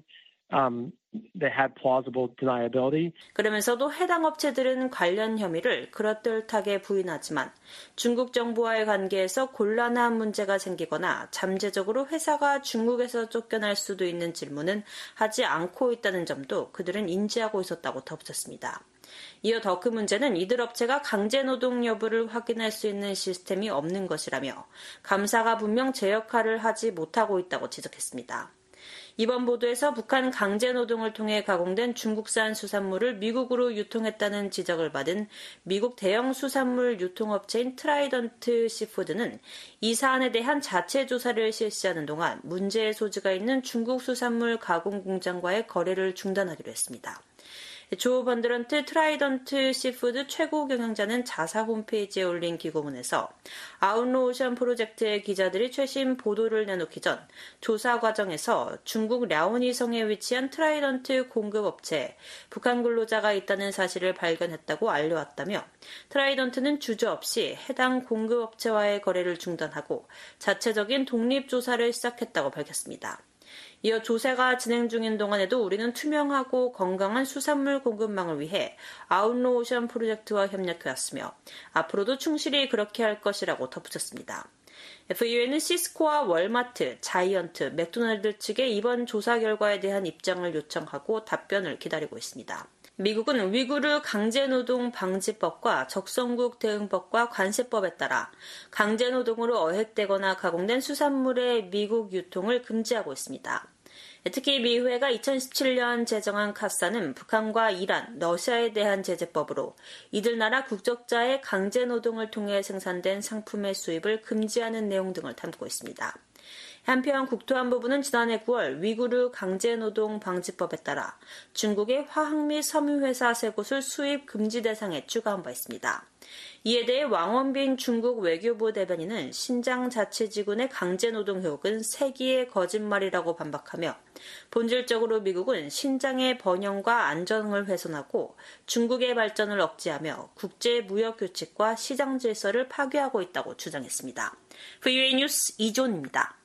They had plausible deniability. 그러면서도 해당 업체들은 관련 혐의를 그럴듯하게 부인하지만 중국 정부와의 관계에서 곤란한 문제가 생기거나 잠재적으로 회사가 중국에서 쫓겨날 수도 있는 질문은 하지 않고 있다는 점도 그들은 인지하고 있었다고 덧붙였습니다. 이어 더 큰 문제는 이들 업체가 강제노동 여부를 확인할 수 있는 시스템이 없는 것이라며 감사가 분명 제 역할을 하지 못하고 있다고 지적했습니다. 이번 보도에서 북한 강제노동을 통해 가공된 중국산 수산물을 미국으로 유통했다는 지적을 받은 미국 대형 수산물 유통업체인 트라이던트 시푸드는 이 사안에 대한 자체 조사를 실시하는 동안 문제의 소지가 있는 중국 수산물 가공 공장과의 거래를 중단하기로 했습니다. 조 번드런트 트라이던트 시푸드 최고 경영자는 자사 홈페이지에 올린 기고문에서 아웃로 오션 프로젝트의 기자들이 최신 보도를 내놓기 전 조사 과정에서 중국 랴오니성에 위치한 트라이던트 공급업체에 북한 근로자가 있다는 사실을 발견했다고 알려왔다며 트라이던트는 주저없이 해당 공급업체와의 거래를 중단하고 자체적인 독립조사를 시작했다고 밝혔습니다. 이어 조사가 진행 중인 동안에도 우리는 투명하고 건강한 수산물 공급망을 위해 아웃로 오션 프로젝트와 협력해왔으며 앞으로도 충실히 그렇게 할 것이라고 덧붙였습니다. FUA는 시스코와 월마트, 자이언트, 맥도날드 측에 이번 조사 결과에 대한 입장을 요청하고 답변을 기다리고 있습니다. 미국은 위구르 강제노동 방지법과 적성국 대응법과 관세법에 따라 강제노동으로 어획되거나 가공된 수산물의 미국 유통을 금지하고 있습니다. 특히 미의회가 2017년 제정한 카사는 북한과 이란, 러시아에 대한 제재법으로 이들 나라 국적자의 강제노동을 통해 생산된 상품의 수입을 금지하는 내용 등을 담고 있습니다. 한편 국토안보부는 지난해 9월 위구르 강제노동 방지법에 따라 중국의 화학 및 섬유회사 3곳을 수입 금지 대상에 추가한 바 있습니다. 이에 대해 왕원빈 중국 외교부 대변인은 신장 자치지군의 강제노동 의혹은 세기의 거짓말이라고 반박하며 본질적으로 미국은 신장의 번영과 안정을 훼손하고 중국의 발전을 억제하며 국제 무역 규칙과 시장 질서를 파괴하고 있다고 주장했습니다. VOA 뉴스 이존입니다.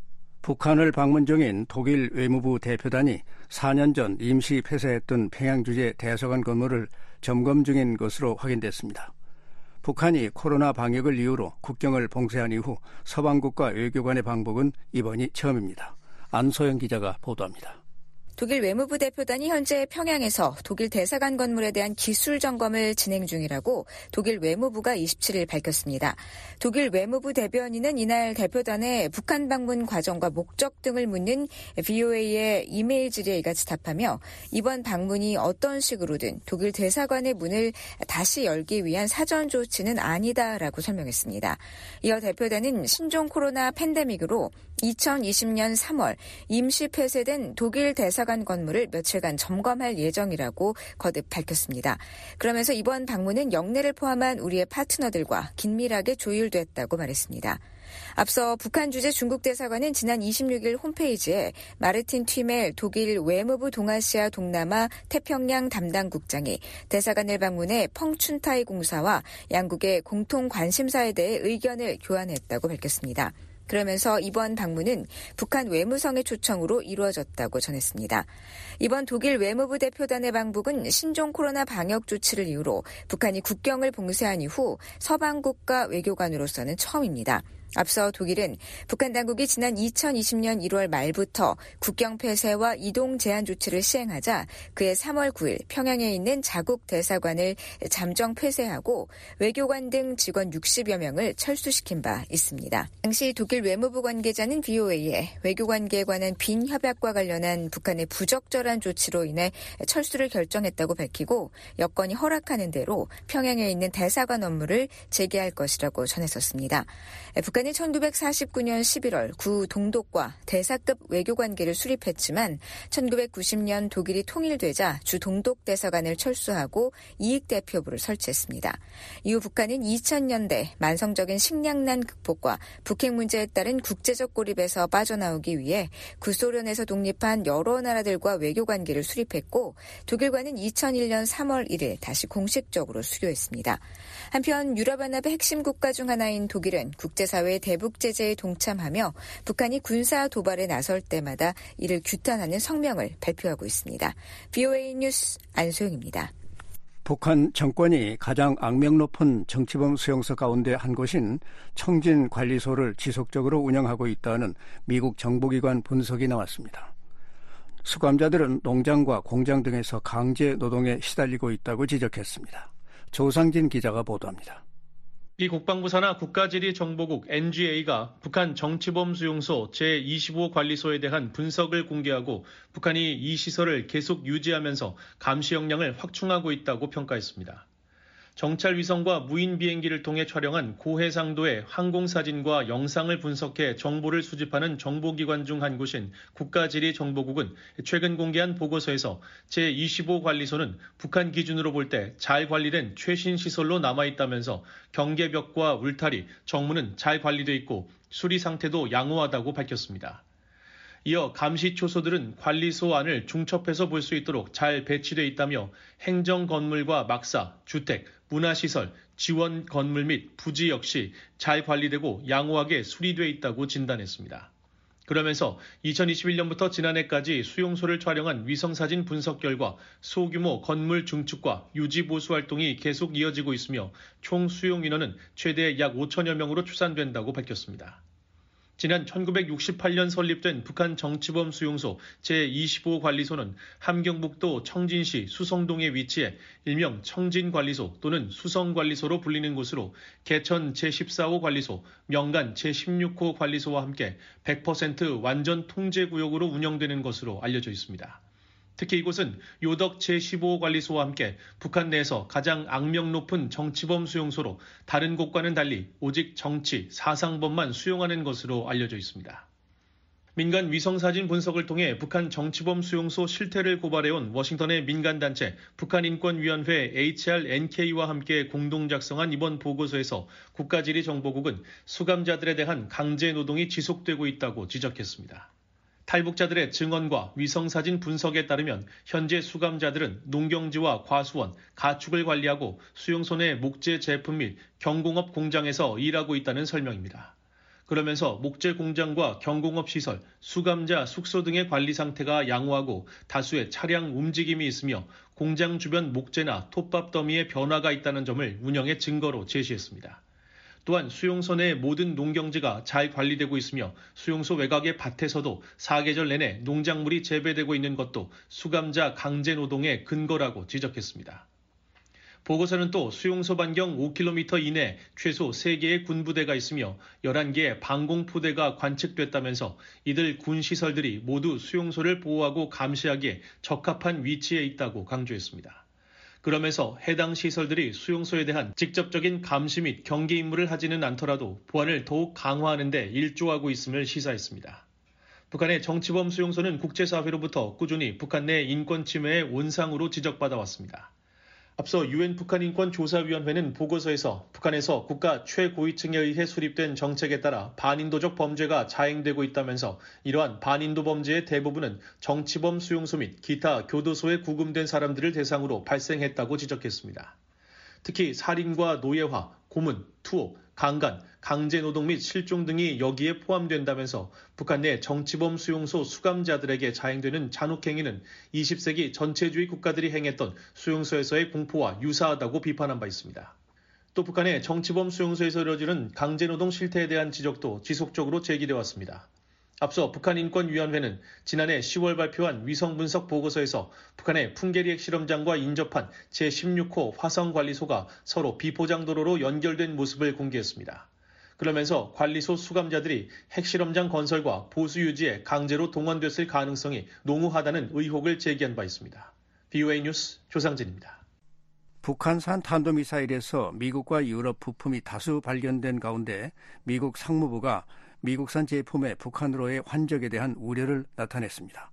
북한을 방문 중인 독일 외무부 대표단이 4년 전 임시 폐쇄했던 평양 주재 대사관 건물을 점검 중인 것으로 확인됐습니다. 북한이 코로나 방역을 이유로 국경을 봉쇄한 이후 서방국가 외교관의 방북은 이번이 처음입니다. 안소영 기자가 보도합니다. 독일 외무부 대표단이 현재 평양에서 독일 대사관 건물에 대한 기술 점검을 진행 중이라고 독일 외무부가 27일 밝혔습니다. 독일 외무부 대변인은 이날 대표단의 북한 방문 과정과 목적 등을 묻는 VOA의 이메일 질의에 이같이 답하며 이번 방문이 어떤 식으로든 독일 대사관의 문을 다시 열기 위한 사전 조치는 아니다라고 설명했습니다. 이어 대표단은 신종 코로나 팬데믹으로 2020년 3월 임시 폐쇄된 독일 대사관 대사관 건물을 며칠간 점검할 예정이라고 거듭 밝혔습니다. 그러면서 이번 방문은 영내를 포함한 우리의 파트너들과 긴밀하게 조율됐다고 말했습니다. 앞서 북한 주재 중국 대사관은 지난 26일 홈페이지에 마르틴 튀멜 독일 외무부 동아시아 동남아 태평양 담당국장이 대사관을 방문해 펑춘타이 공사와 양국의 공통 관심사에 대해 의견을 교환했다고 밝혔습니다. 그러면서 이번 방문은 북한 외무성의 초청으로 이루어졌다고 전했습니다. 이번 독일 외무부 대표단의 방북은 신종 코로나 방역 조치를 이유로 북한이 국경을 봉쇄한 이후 서방 국가 외교관으로서는 처음입니다. 앞서 독일은 북한 당국이 지난 2020년 1월 말부터 국경 폐쇄와 이동 제한 조치를 시행하자 그해 3월 9일 평양에 있는 자국 대사관을 잠정 폐쇄하고 외교관 등 직원 60여 명을 철수시킨 바 있습니다. 당시 독일 외무부 관계자는 VOA에 외교관계에 관한 빈 협약과 관련한 북한의 부적절한 조치로 인해 철수를 결정했다고 밝히고 여건이 허락하는 대로 평양에 있는 대사관 업무를 재개할 것이라고 전했었습니다. 북한은 1949년 11월 구 동독과 대사급 외교관계를 수립했지만 1990년 독일이 통일되자 주 동독 대사관을 철수하고 이익대표부를 설치했습니다. 이후 북한은 2000년대 만성적인 식량난 극복과 북핵 문제에 따른 국제적 고립에서 빠져나오기 위해 구소련에서 독립한 여러 나라들과 외교관계를 수립했고 독일과는 2001년 3월 1일 다시 공식적으로 수교했습니다. 한편 유럽연합의 핵심 국가 중 하나인 독일은 국제사회의 대북 제재에 동참하며 북한이 군사 도발에 나설 때마다 이를 규탄하는 성명을 발표하고 있습니다. VOA 뉴스 안소영입니다. 북한 정권이 가장 악명 높은 정치범 수용소 가운데 한 곳인 청진관리소를 지속적으로 운영하고 있다는 미국 정보기관 분석이 나왔습니다. 수감자들은 농장과 공장 등에서 강제 노동에 시달리고 있다고 지적했습니다. 조상진 기자가 보도합니다. 미 국방부 산하 국가지리정보국 NGA가 북한 정치범 수용소 제25 관리소에 대한 분석을 공개하고 북한이 이 시설을 계속 유지하면서 감시 역량을 확충하고 있다고 평가했습니다. 정찰 위성과 무인 비행기를 통해 촬영한 고해상도의 항공사진과 영상을 분석해 정보를 수집하는 정보기관 중 한 곳인 국가지리정보국은 최근 공개한 보고서에서 제25 관리소는 북한 기준으로 볼 때 잘 관리된 최신 시설로 남아있다면서 경계벽과 울타리, 정문은 잘 관리돼 있고 수리 상태도 양호하다고 밝혔습니다. 이어 감시 초소들은 관리소 안을 중첩해서 볼 수 있도록 잘 배치돼 있다며 행정 건물과 막사, 주택, 문화시설, 지원 건물 및 부지 역시 잘 관리되고 양호하게 수리돼 있다고 진단했습니다. 그러면서 2021년부터 지난해까지 수용소를 촬영한 위성사진 분석 결과 소규모 건물 증축과 유지 보수 활동이 계속 이어지고 있으며 총 수용 인원은 최대 약 5천여 명으로 추산된다고 밝혔습니다. 지난 1968년 설립된 북한 정치범 수용소 제25 관리소는 함경북도 청진시 수성동에 위치해 일명 청진관리소 또는 수성관리소로 불리는 곳으로 개천 제14호 관리소, 명간 제16호 관리소와 함께 100% 완전 통제구역으로 운영되는 것으로 알려져 있습니다. 특히 이곳은 요덕 제15호 관리소와 함께 북한 내에서 가장 악명 높은 정치범 수용소로 다른 곳과는 달리 오직 정치, 사상범만 수용하는 것으로 알려져 있습니다. 민간 위성사진 분석을 통해 북한 정치범 수용소 실태를 고발해온 워싱턴의 민간단체 북한인권위원회 HRNK와 함께 공동 작성한 이번 보고서에서 국가지리정보국은 수감자들에 대한 강제노동이 지속되고 있다고 지적했습니다. 탈북자들의 증언과 위성사진 분석에 따르면 현재 수감자들은 농경지와 과수원, 가축을 관리하고 수용소 내 목재 제품 및 경공업 공장에서 일하고 있다는 설명입니다. 그러면서 목재 공장과 경공업 시설, 수감자 숙소 등의 관리 상태가 양호하고 다수의 차량 움직임이 있으며 공장 주변 목재나 톱밥 더미에 변화가 있다는 점을 운영의 증거로 제시했습니다. 또한 수용소 내 모든 농경지가 잘 관리되고 있으며 수용소 외곽의 밭에서도 사계절 내내 농작물이 재배되고 있는 것도 수감자 강제노동의 근거라고 지적했습니다. 보고서는 또 수용소 반경 5km 이내 최소 3개의 군부대가 있으며 11개의 방공포대가 관측됐다면서 이들 군시설들이 모두 수용소를 보호하고 감시하기에 적합한 위치에 있다고 강조했습니다. 그러면서 해당 시설들이 수용소에 대한 직접적인 감시 및 경계 임무를 하지는 않더라도 보안을 더욱 강화하는 데 일조하고 있음을 시사했습니다. 북한의 정치범 수용소는 국제사회로부터 꾸준히 북한 내 인권 침해의 온상으로 지적받아 왔습니다. 앞서 유엔 북한인권조사위원회는 보고서에서 북한에서 국가 최고위층에 의해 수립된 정책에 따라 반인도적 범죄가 자행되고 있다면서 이러한 반인도 범죄의 대부분은 정치범 수용소 및 기타 교도소에 구금된 사람들을 대상으로 발생했다고 지적했습니다. 특히 살인과 노예화, 고문, 투옥, 강간, 강제노동 및 실종 등이 여기에 포함된다면서 북한 내 정치범 수용소 수감자들에게 자행되는 잔혹행위는 20세기 전체주의 국가들이 행했던 수용소에서의 공포와 유사하다고 비판한 바 있습니다. 또 북한의 정치범 수용소에서 이뤄지는 강제노동 실태에 대한 지적도 지속적으로 제기돼 왔습니다. 앞서 북한인권위원회는 지난해 10월 발표한 위성분석 보고서에서 북한의 풍계리 핵실험장과 인접한 제16호 화성관리소가 서로 비포장도로로 연결된 모습을 공개했습니다. 그러면서 관리소 수감자들이 핵실험장 건설과 보수 유지에 강제로 동원됐을 가능성이 농후하다는 의혹을 제기한 바 있습니다. VOA 뉴스 조상진입니다. 북한산 탄도미사일에서 미국과 유럽 부품이 다수 발견된 가운데 미국 상무부가 미국산 제품의 북한으로의 환적에 대한 우려를 나타냈습니다.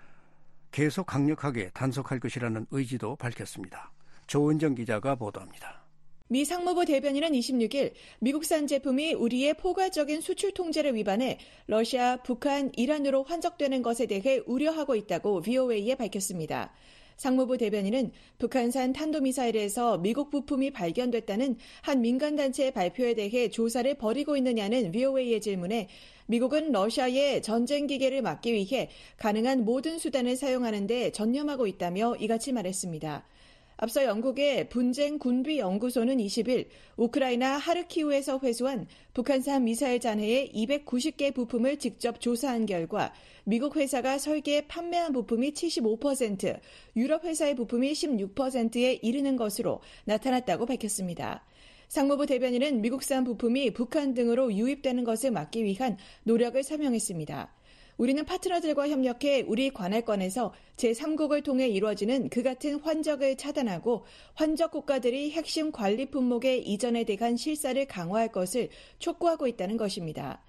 계속 강력하게 단속할 것이라는 의지도 밝혔습니다. 조은정 기자가 보도합니다. 미 상무부 대변인은 26일 미국산 제품이 우리의 포괄적인 수출 통제를 위반해 러시아, 북한, 이란으로 환적되는 것에 대해 우려하고 있다고 VOA에 밝혔습니다. 상무부 대변인은 북한산 탄도미사일에서 미국 부품이 발견됐다는 한 민간단체의 발표에 대해 조사를 벌이고 있느냐는 VOA의 질문에 미국은 러시아의 전쟁 기계를 막기 위해 가능한 모든 수단을 사용하는 데 전념하고 있다며 이같이 말했습니다. 앞서 영국의 분쟁 군비 연구소는 20일 우크라이나 하르키우에서 회수한 북한산 미사일 잔해의 290개 부품을 직접 조사한 결과 미국 회사가 설계해 판매한 부품이 75%, 유럽 회사의 부품이 16%에 이르는 것으로 나타났다고 밝혔습니다. 상무부 대변인은 미국산 부품이 북한 등으로 유입되는 것을 막기 위한 노력을 설명했습니다. 우리는 파트너들과 협력해 우리 관할권에서 제3국을 통해 이루어지는 그 같은 환적을 차단하고 환적 국가들이 핵심 관리 품목의 이전에 대한 실사를 강화할 것을 촉구하고 있다는 것입니다.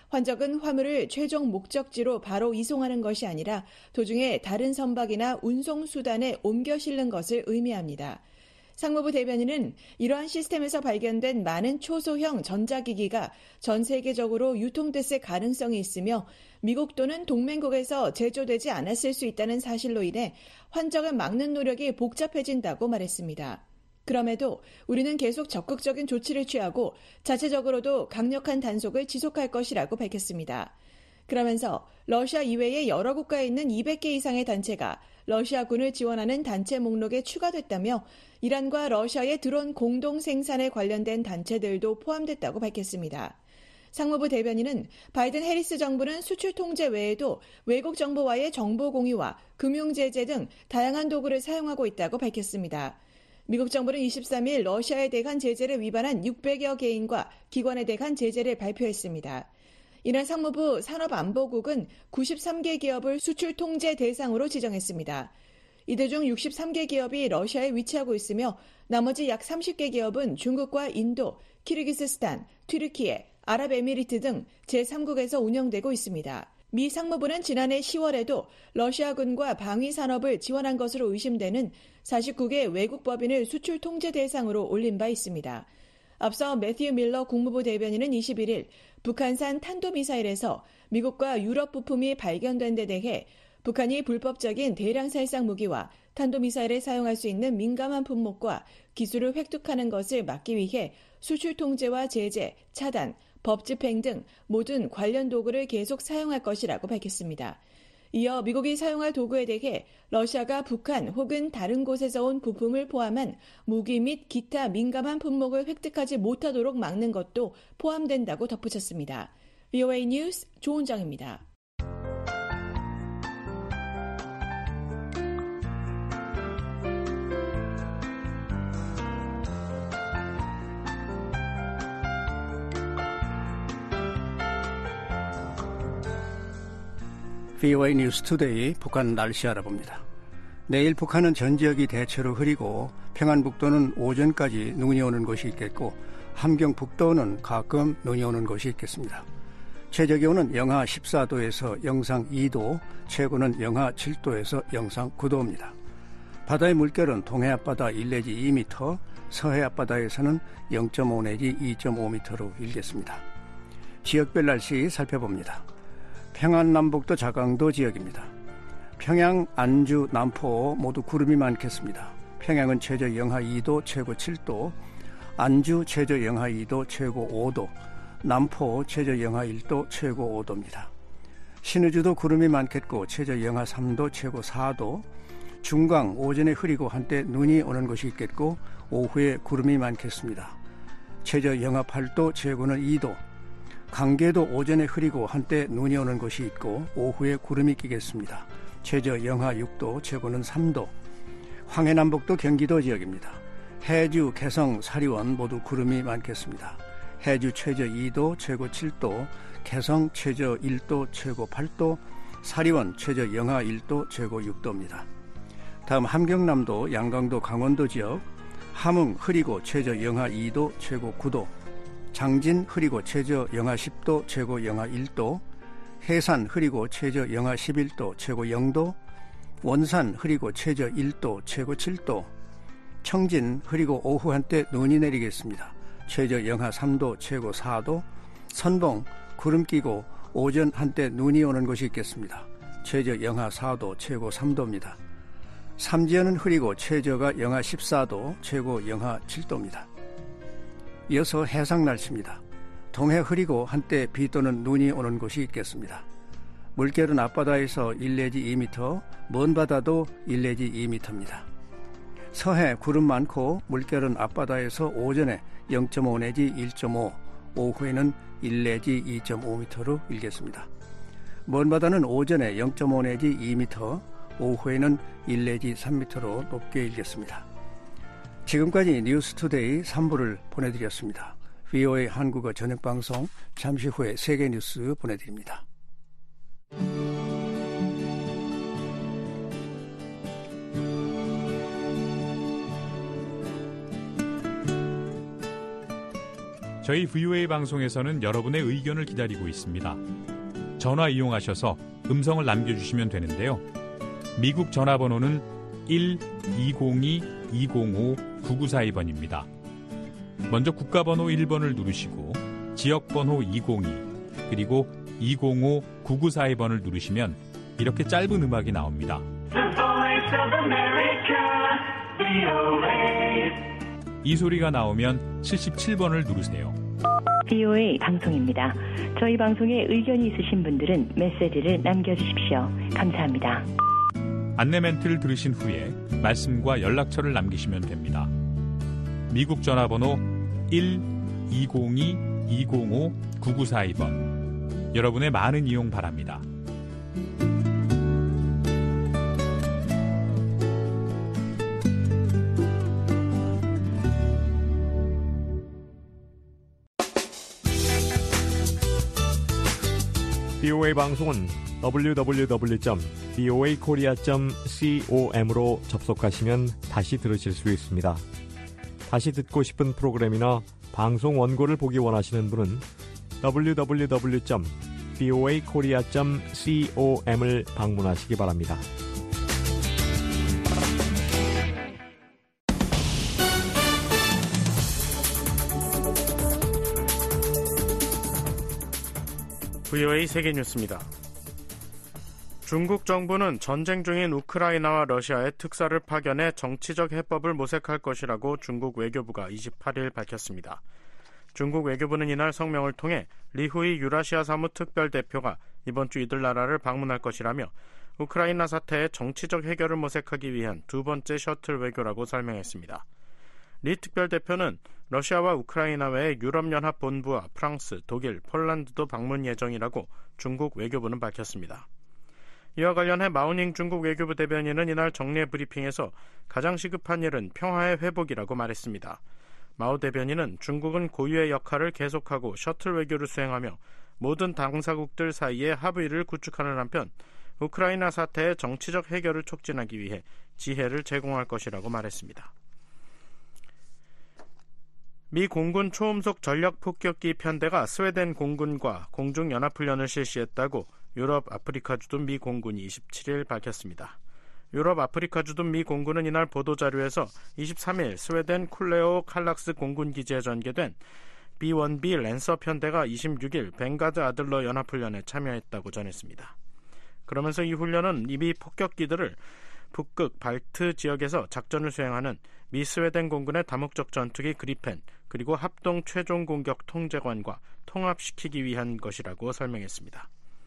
환적은 화물을 최종 목적지로 바로 이송하는 것이 아니라 도중에 다른 선박이나 운송 수단에 옮겨 실는 것을 의미합니다. 상무부 대변인은 이러한 시스템에서 발견된 많은 초소형 전자기기가 전 세계적으로 유통됐을 가능성이 있으며 미국 또는 동맹국에서 제조되지 않았을 수 있다는 사실로 인해 환적을 막는 노력이 복잡해진다고 말했습니다. 그럼에도 우리는 계속 적극적인 조치를 취하고 자체적으로도 강력한 단속을 지속할 것이라고 밝혔습니다. 그러면서 러시아 이외의 여러 국가에 있는 200개 이상의 단체가 러시아군을 지원하는 단체 목록에 추가됐다며 이란과 러시아의 드론 공동 생산에 관련된 단체들도 포함됐다고 밝혔습니다. 상무부 대변인은 바이든 해리스 정부는 수출 통제 외에도 외국 정보와의 정보 공유와 금융 제재 등 다양한 도구를 사용하고 있다고 밝혔습니다. 미국 정부는 23일 러시아에 대한 제재를 위반한 600여 개인과 기관에 대한 제재를 발표했습니다. 이날 상무부 산업안보국은 93개 기업을 수출 통제 대상으로 지정했습니다. 이들 중 63개 기업이 러시아에 위치하고 있으며 나머지 약 30개 기업은 중국과 인도, 키르기스스탄, 튀르키예, 아랍에미리트 등 제3국에서 운영되고 있습니다. 미 상무부는 지난해 10월에도 러시아군과 방위산업을 지원한 것으로 의심되는 49개 외국 법인을 수출 통제 대상으로 올린 바 있습니다. 앞서 매튜 밀러 국무부 대변인은 21일 북한산 탄도미사일에서 미국과 유럽 부품이 발견된 데 대해 북한이 불법적인 대량 살상 무기와 탄도미사일에 사용할 수 있는 민감한 품목과 기술을 획득하는 것을 막기 위해 수출 통제와 제재, 차단, 법 집행 등 모든 관련 도구를 계속 사용할 것이라고 밝혔습니다. 이어 미국이 사용할 도구에 대해 러시아가 북한 혹은 다른 곳에서 온 부품을 포함한 무기 및 기타 민감한 품목을 획득하지 못하도록 막는 것도 포함된다고 덧붙였습니다. VOA 뉴스 조은정입니다. VOA 뉴스 투데이 북한 날씨 알아봅니다. 내일 북한은 전 지역이 대체로 흐리고 평안북도는 오전까지 눈이 오는 곳이 있겠고 함경북도는 가끔 눈이 오는 곳이 있겠습니다. 최저기온은 영하 14도에서 영상 2도, 최고는 영하 7도에서 영상 9도입니다. 바다의 물결은 동해 앞바다 1 내지 2m, 서해 앞바다에서는 0.5 내지 2.5m로 일겠습니다. 지역별 날씨 살펴봅니다. 평안남북도 자강도 지역입니다. 평양, 안주, 남포 모두 구름이 많겠습니다. 평양은 최저 영하 2도, 최고 7도, 안주 최저 영하 2도, 최고 5도, 남포 최저 영하 1도, 최고 5도입니다. 신의주도 구름이 많겠고 최저 영하 3도, 최고 4도, 중강 오전에 흐리고 한때 눈이 오는 곳이 있겠고 오후에 구름이 많겠습니다. 최저 영하 8도, 최고는 2도, 강계도 오전에 흐리고 한때 눈이 오는 곳이 있고 오후에 구름이 끼겠습니다. 최저 영하 6도, 최고는 3도, 황해남북도 경기도 지역입니다. 해주, 개성, 사리원 모두 구름이 많겠습니다. 해주 최저 2도, 최고 7도, 개성 최저 1도, 최고 8도, 사리원 최저 영하 1도, 최고 6도입니다. 다음 함경남도, 양강도, 강원도 지역, 함흥 흐리고 최저 영하 2도, 최고 9도, 장진 흐리고 최저 영하 10도, 최고 영하 1도, 해산 흐리고 최저 영하 11도, 최고 0도, 원산 흐리고 최저 1도, 최고 7도, 청진 흐리고 오후 한때 눈이 내리겠습니다. 최저 영하 3도, 최고 4도, 선봉 구름 끼고 오전 한때 눈이 오는 곳이 있겠습니다. 최저 영하 4도, 최고 3도입니다. 삼지연은 흐리고 최저가 영하 14도, 최고 영하 7도입니다. 이어서 해상 날씨입니다. 동해 흐리고 한때 비 또는 눈이 오는 곳이 있겠습니다. 물결은 앞바다에서 1 내지 2m, 먼 바다도 1 내지 2m입니다. 서해 구름 많고 물결은 앞바다에서 오전에 0.5 내지 1.5, 오후에는 1 내지 2.5m로 일겠습니다. 먼 바다는 오전에 0.5 내지 2m, 오후에는 1 내지 3m로 높게 일겠습니다. 지금까지 뉴스투데이 3부를 보내드렸습니다. VOA 한국어 저녁방송 잠시 후에 세계뉴스 보내드립니다. 저희 VOA 방송에서는 여러분의 의견을 기다리고 있습니다. 전화 이용하셔서 음성을 남겨주시면 되는데요. 미국 전화번호는 1-202-205-9942번입니다. 먼저 국가번호 1번을 누르시고 지역번호 202 그리고 205-9942번을 누르시면 이렇게 짧은 음악이 나옵니다. 이 소리가 나오면 77번을 누르세요. VOA 방송입니다. 저희 방송에 의견이 있으신 분들은 메시지를 남겨주십시오. 감사합니다. 안내 멘트를 들으신 후에 말씀과 연락처를 남기시면 됩니다. 미국 전화번호 1-202-205-9942번. 여러분의 많은 이용 바랍니다. VOA 방송은 www.voakorea.com으로 접속하시면 다시 들으실 수 있습니다. 다시 듣고 싶은 프로그램이나 방송 원고를 보기 원하시는 분은 www.voakorea.com을 방문하시기 바랍니다. VOA 세계뉴스입니다. 중국 정부는 전쟁 중인 우크라이나와 러시아에 특사를 파견해 정치적 해법을 모색할 것이라고 중국 외교부가 28일 밝혔습니다. 중국 외교부는 이날 성명을 통해 리후이 유라시아 사무 특별대표가 이번 주 이들 나라를 방문할 것이라며 우크라이나 사태의 정치적 해결을 모색하기 위한 두 번째 셔틀 외교라고 설명했습니다. 리 특별대표는 러시아와 우크라이나 외에 유럽연합 본부와 프랑스, 독일, 폴란드도 방문 예정이라고 중국 외교부는 밝혔습니다. 이와 관련해 마오닝 중국 외교부 대변인은 이날 정례 브리핑에서 가장 시급한 일은 평화의 회복이라고 말했습니다. 마오 대변인은 중국은 고유의 역할을 계속하고 셔틀 외교를 수행하며 모든 당사국들 사이에 합의를 구축하는 한편 우크라이나 사태의 정치적 해결을 촉진하기 위해 지혜를 제공할 것이라고 말했습니다. 미 공군 초음속 전략 폭격기 편대가 스웨덴 공군과 공중연합훈련을 실시했다고 유럽 아프리카 주둔 미 공군이 27일 밝혔습니다. 유럽 아프리카 주둔 미 공군은 이날 보도자료에서 23일 스웨덴 쿨레오 칼락스 공군기지에 전개된 B-1B 랜서 편대가 26일 벵가드 아들러 연합훈련에 참여했다고 전했습니다. 그러면서 이 훈련은 이미 폭격기들을 북극 발트 지역에서 작전을 수행하는 미 스웨덴 공군의 다목적 전투기 그리펜 그리고 합동 최종 공격 통제관과 통합시키기 위한 것이라고 설명했습니다.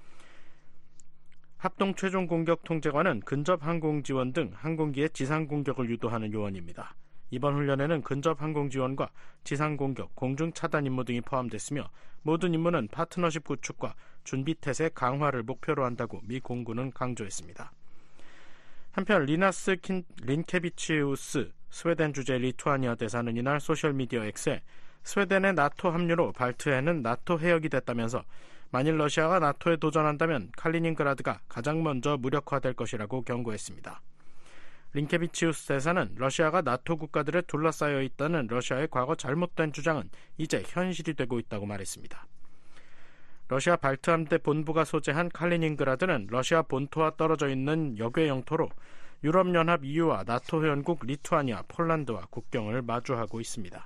합동 최종 공격 통제관은 근접 항공 지원 등 항공기의 지상 공격을 유도하는 요원입니다. 이번 훈련에는 근접 항공 지원과 지상 공격, 공중 차단 임무 등이 포함됐으며 모든 임무는 파트너십 구축과 준비 태세 강화를 목표로 한다고 미 공군은 강조했습니다. 한편 리나스 린케비치우스 스웨덴 주재 리투아니아 대사는 이날 소셜미디어 X에 스웨덴의 나토 합류로 발트해는 나토 해역이 됐다면서 만일 러시아가 나토에 도전한다면 칼리닝그라드가 가장 먼저 무력화될 것이라고 경고했습니다. 린케비치우스 대사는 러시아가 나토 국가들에 둘러싸여 있다는 러시아의 과거 잘못된 주장은 이제 현실이 되고 있다고 말했습니다. 러시아 발트 함대 본부가 소재한 칼리닝그라드는 러시아 본토와 떨어져 있는 역외 영토로 유럽연합 EU와 나토 회원국 리투아니아, 폴란드와 국경을 마주하고 있습니다.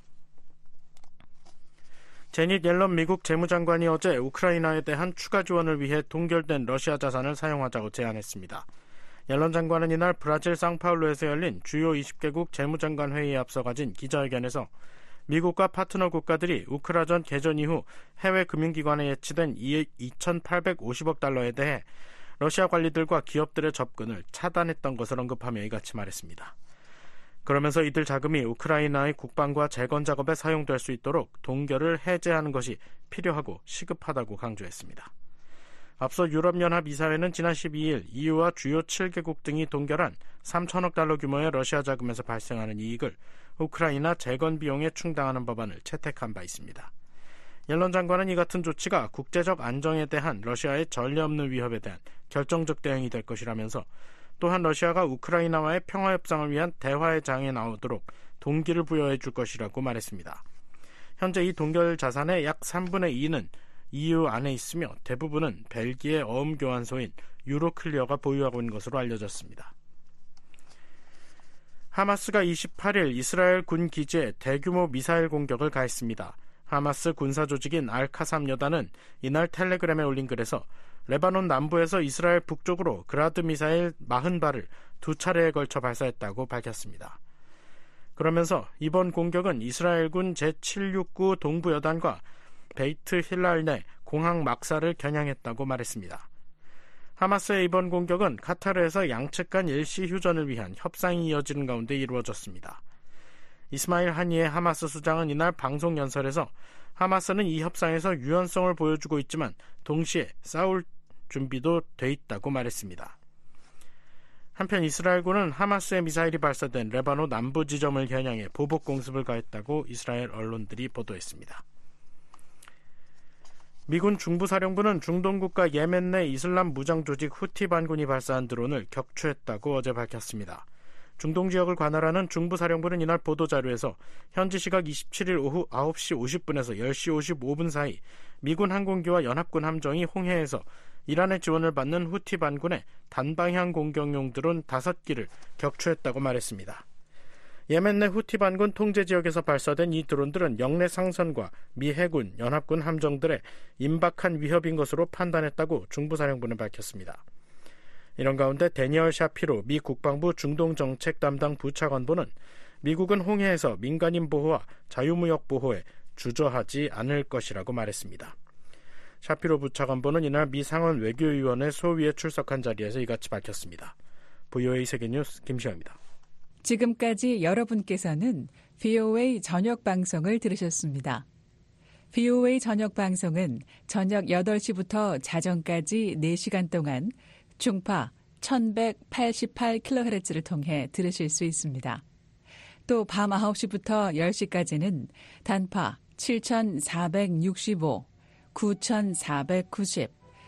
제닛 옐런 미국 재무장관이 어제 우크라이나에 대한 추가 지원을 위해 동결된 러시아 자산을 사용하자고 제안했습니다. 옐런 장관은 이날 브라질 상파울루에서 열린 주요 20개국 재무장관 회의에 앞서 가진 기자회견에서 미국과 파트너 국가들이 우크라전 개전 이후 해외 금융기관에 예치된 2,850억 달러에 대해 러시아 관리들과 기업들의 접근을 차단했던 것을 언급하며 이같이 말했습니다. 그러면서 이들 자금이 우크라이나의 국방과 재건 작업에 사용될 수 있도록 동결을 해제하는 것이 필요하고 시급하다고 강조했습니다. 앞서 유럽연합 이사회는 지난 12일 EU와 주요 7개국 등이 동결한 3천억 달러 규모의 러시아 자금에서 발생하는 이익을 우크라이나 재건 비용에 충당하는 법안을 채택한 바 있습니다. 옐런 장관은 이 같은 조치가 국제적 안정에 대한 러시아의 전례 없는 위협에 대한 결정적 대응이 될 것이라면서 또한 러시아가 우크라이나와의 평화협상을 위한 대화의 장에 나오도록 동기를 부여해 줄 것이라고 말했습니다. 현재 이 동결 자산의 약 3분의 2는 EU 안에 있으며 대부분은 벨기에 어음교환소인 유로클리어가 보유하고 있는 것으로 알려졌습니다. 하마스가 28일 이스라엘 군 기지에 대규모 미사일 공격을 가했습니다. 하마스 군사조직인 알카삼 여단은 이날 텔레그램에 올린 글에서 레바논 남부에서 이스라엘 북쪽으로 그라드 미사일 40발을 두 차례에 걸쳐 발사했다고 밝혔습니다. 그러면서 이번 공격은 이스라엘군 제769 동부여단과 베이트 힐랄 내 공항 막사를 겨냥했다고 말했습니다. 하마스의 이번 공격은 카타르에서 양측 간 일시 휴전을 위한 협상이 이어지는 가운데 이루어졌습니다. 이스마일 하니의 하마스 수장은 이날 방송 연설에서 하마스는 이 협상에서 유연성을 보여주고 있지만 동시에 싸울 준비도 돼 있다고 말했습니다. 한편 이스라엘군은 하마스의 미사일이 발사된 레바논 남부 지점을 겨냥해 보복 공습을 가했다고 이스라엘 언론들이 보도했습니다. 미군 중부사령부는 중동국가 예멘 내 이슬람 무장조직 후티 반군이 발사한 드론을 격추했다고 어제 밝혔습니다. 중동 지역을 관할하는 중부사령부는 이날 보도자료에서 현지 시각 27일 오후 9시 50분에서 10시 55분 사이 미군 항공기와 연합군 함정이 홍해에서 이란의 지원을 받는 후티 반군의 단방향 공격용 드론 5기를 격추했다고 말했습니다. 예멘 내 후티 반군 통제 지역에서 발사된 이 드론들은 영내 상선과 미 해군, 연합군 함정들의 임박한 위협인 것으로 판단했다고 중부사령부는 밝혔습니다. 이런 가운데 데니얼 샤피로 미 국방부 중동정책 담당 부차관보는 미국은 홍해에서 민간인 보호와 자유무역 보호에 주저하지 않을 것이라고 말했습니다. 샤피로 부차관보는 이날 미 상원 외교위원회 소위에 출석한 자리에서 이같이 밝혔습니다. VOA 세계뉴스 김시영입니다. 지금까지 여러분께서는 VOA 저녁 방송을 들으셨습니다. VOA 저녁 방송은 저녁 8시부터 자정까지 4시간 동안 중파 1188kHz를 통해 들으실 수 있습니다. 또 밤 9시부터 10시까지는 단파 7465, 9490,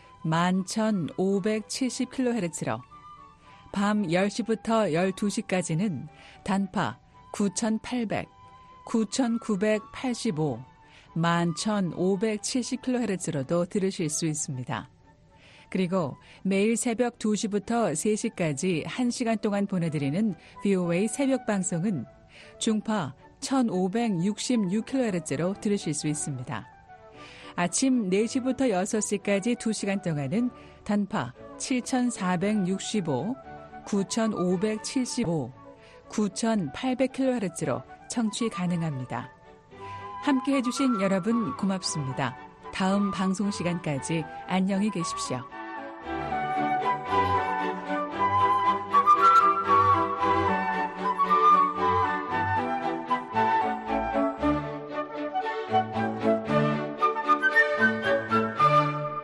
11570kHz로 밤 10시부터 12시까지는 단파 9800, 9,985, 11,570kHz로도 들으실 수 있습니다. 그리고 매일 새벽 2시부터 3시까지 1시간 동안 보내드리는 VOA 새벽 방송은 중파 1,566kHz로 들으실 수 있습니다. 아침 4시부터 6시까지 2시간 동안은 단파 7,465, 9,575, 9,800kHz로 청취 가능합니다. 함께 해주신 여러분 고맙습니다. 다음 방송 시간까지 안녕히 계십시오.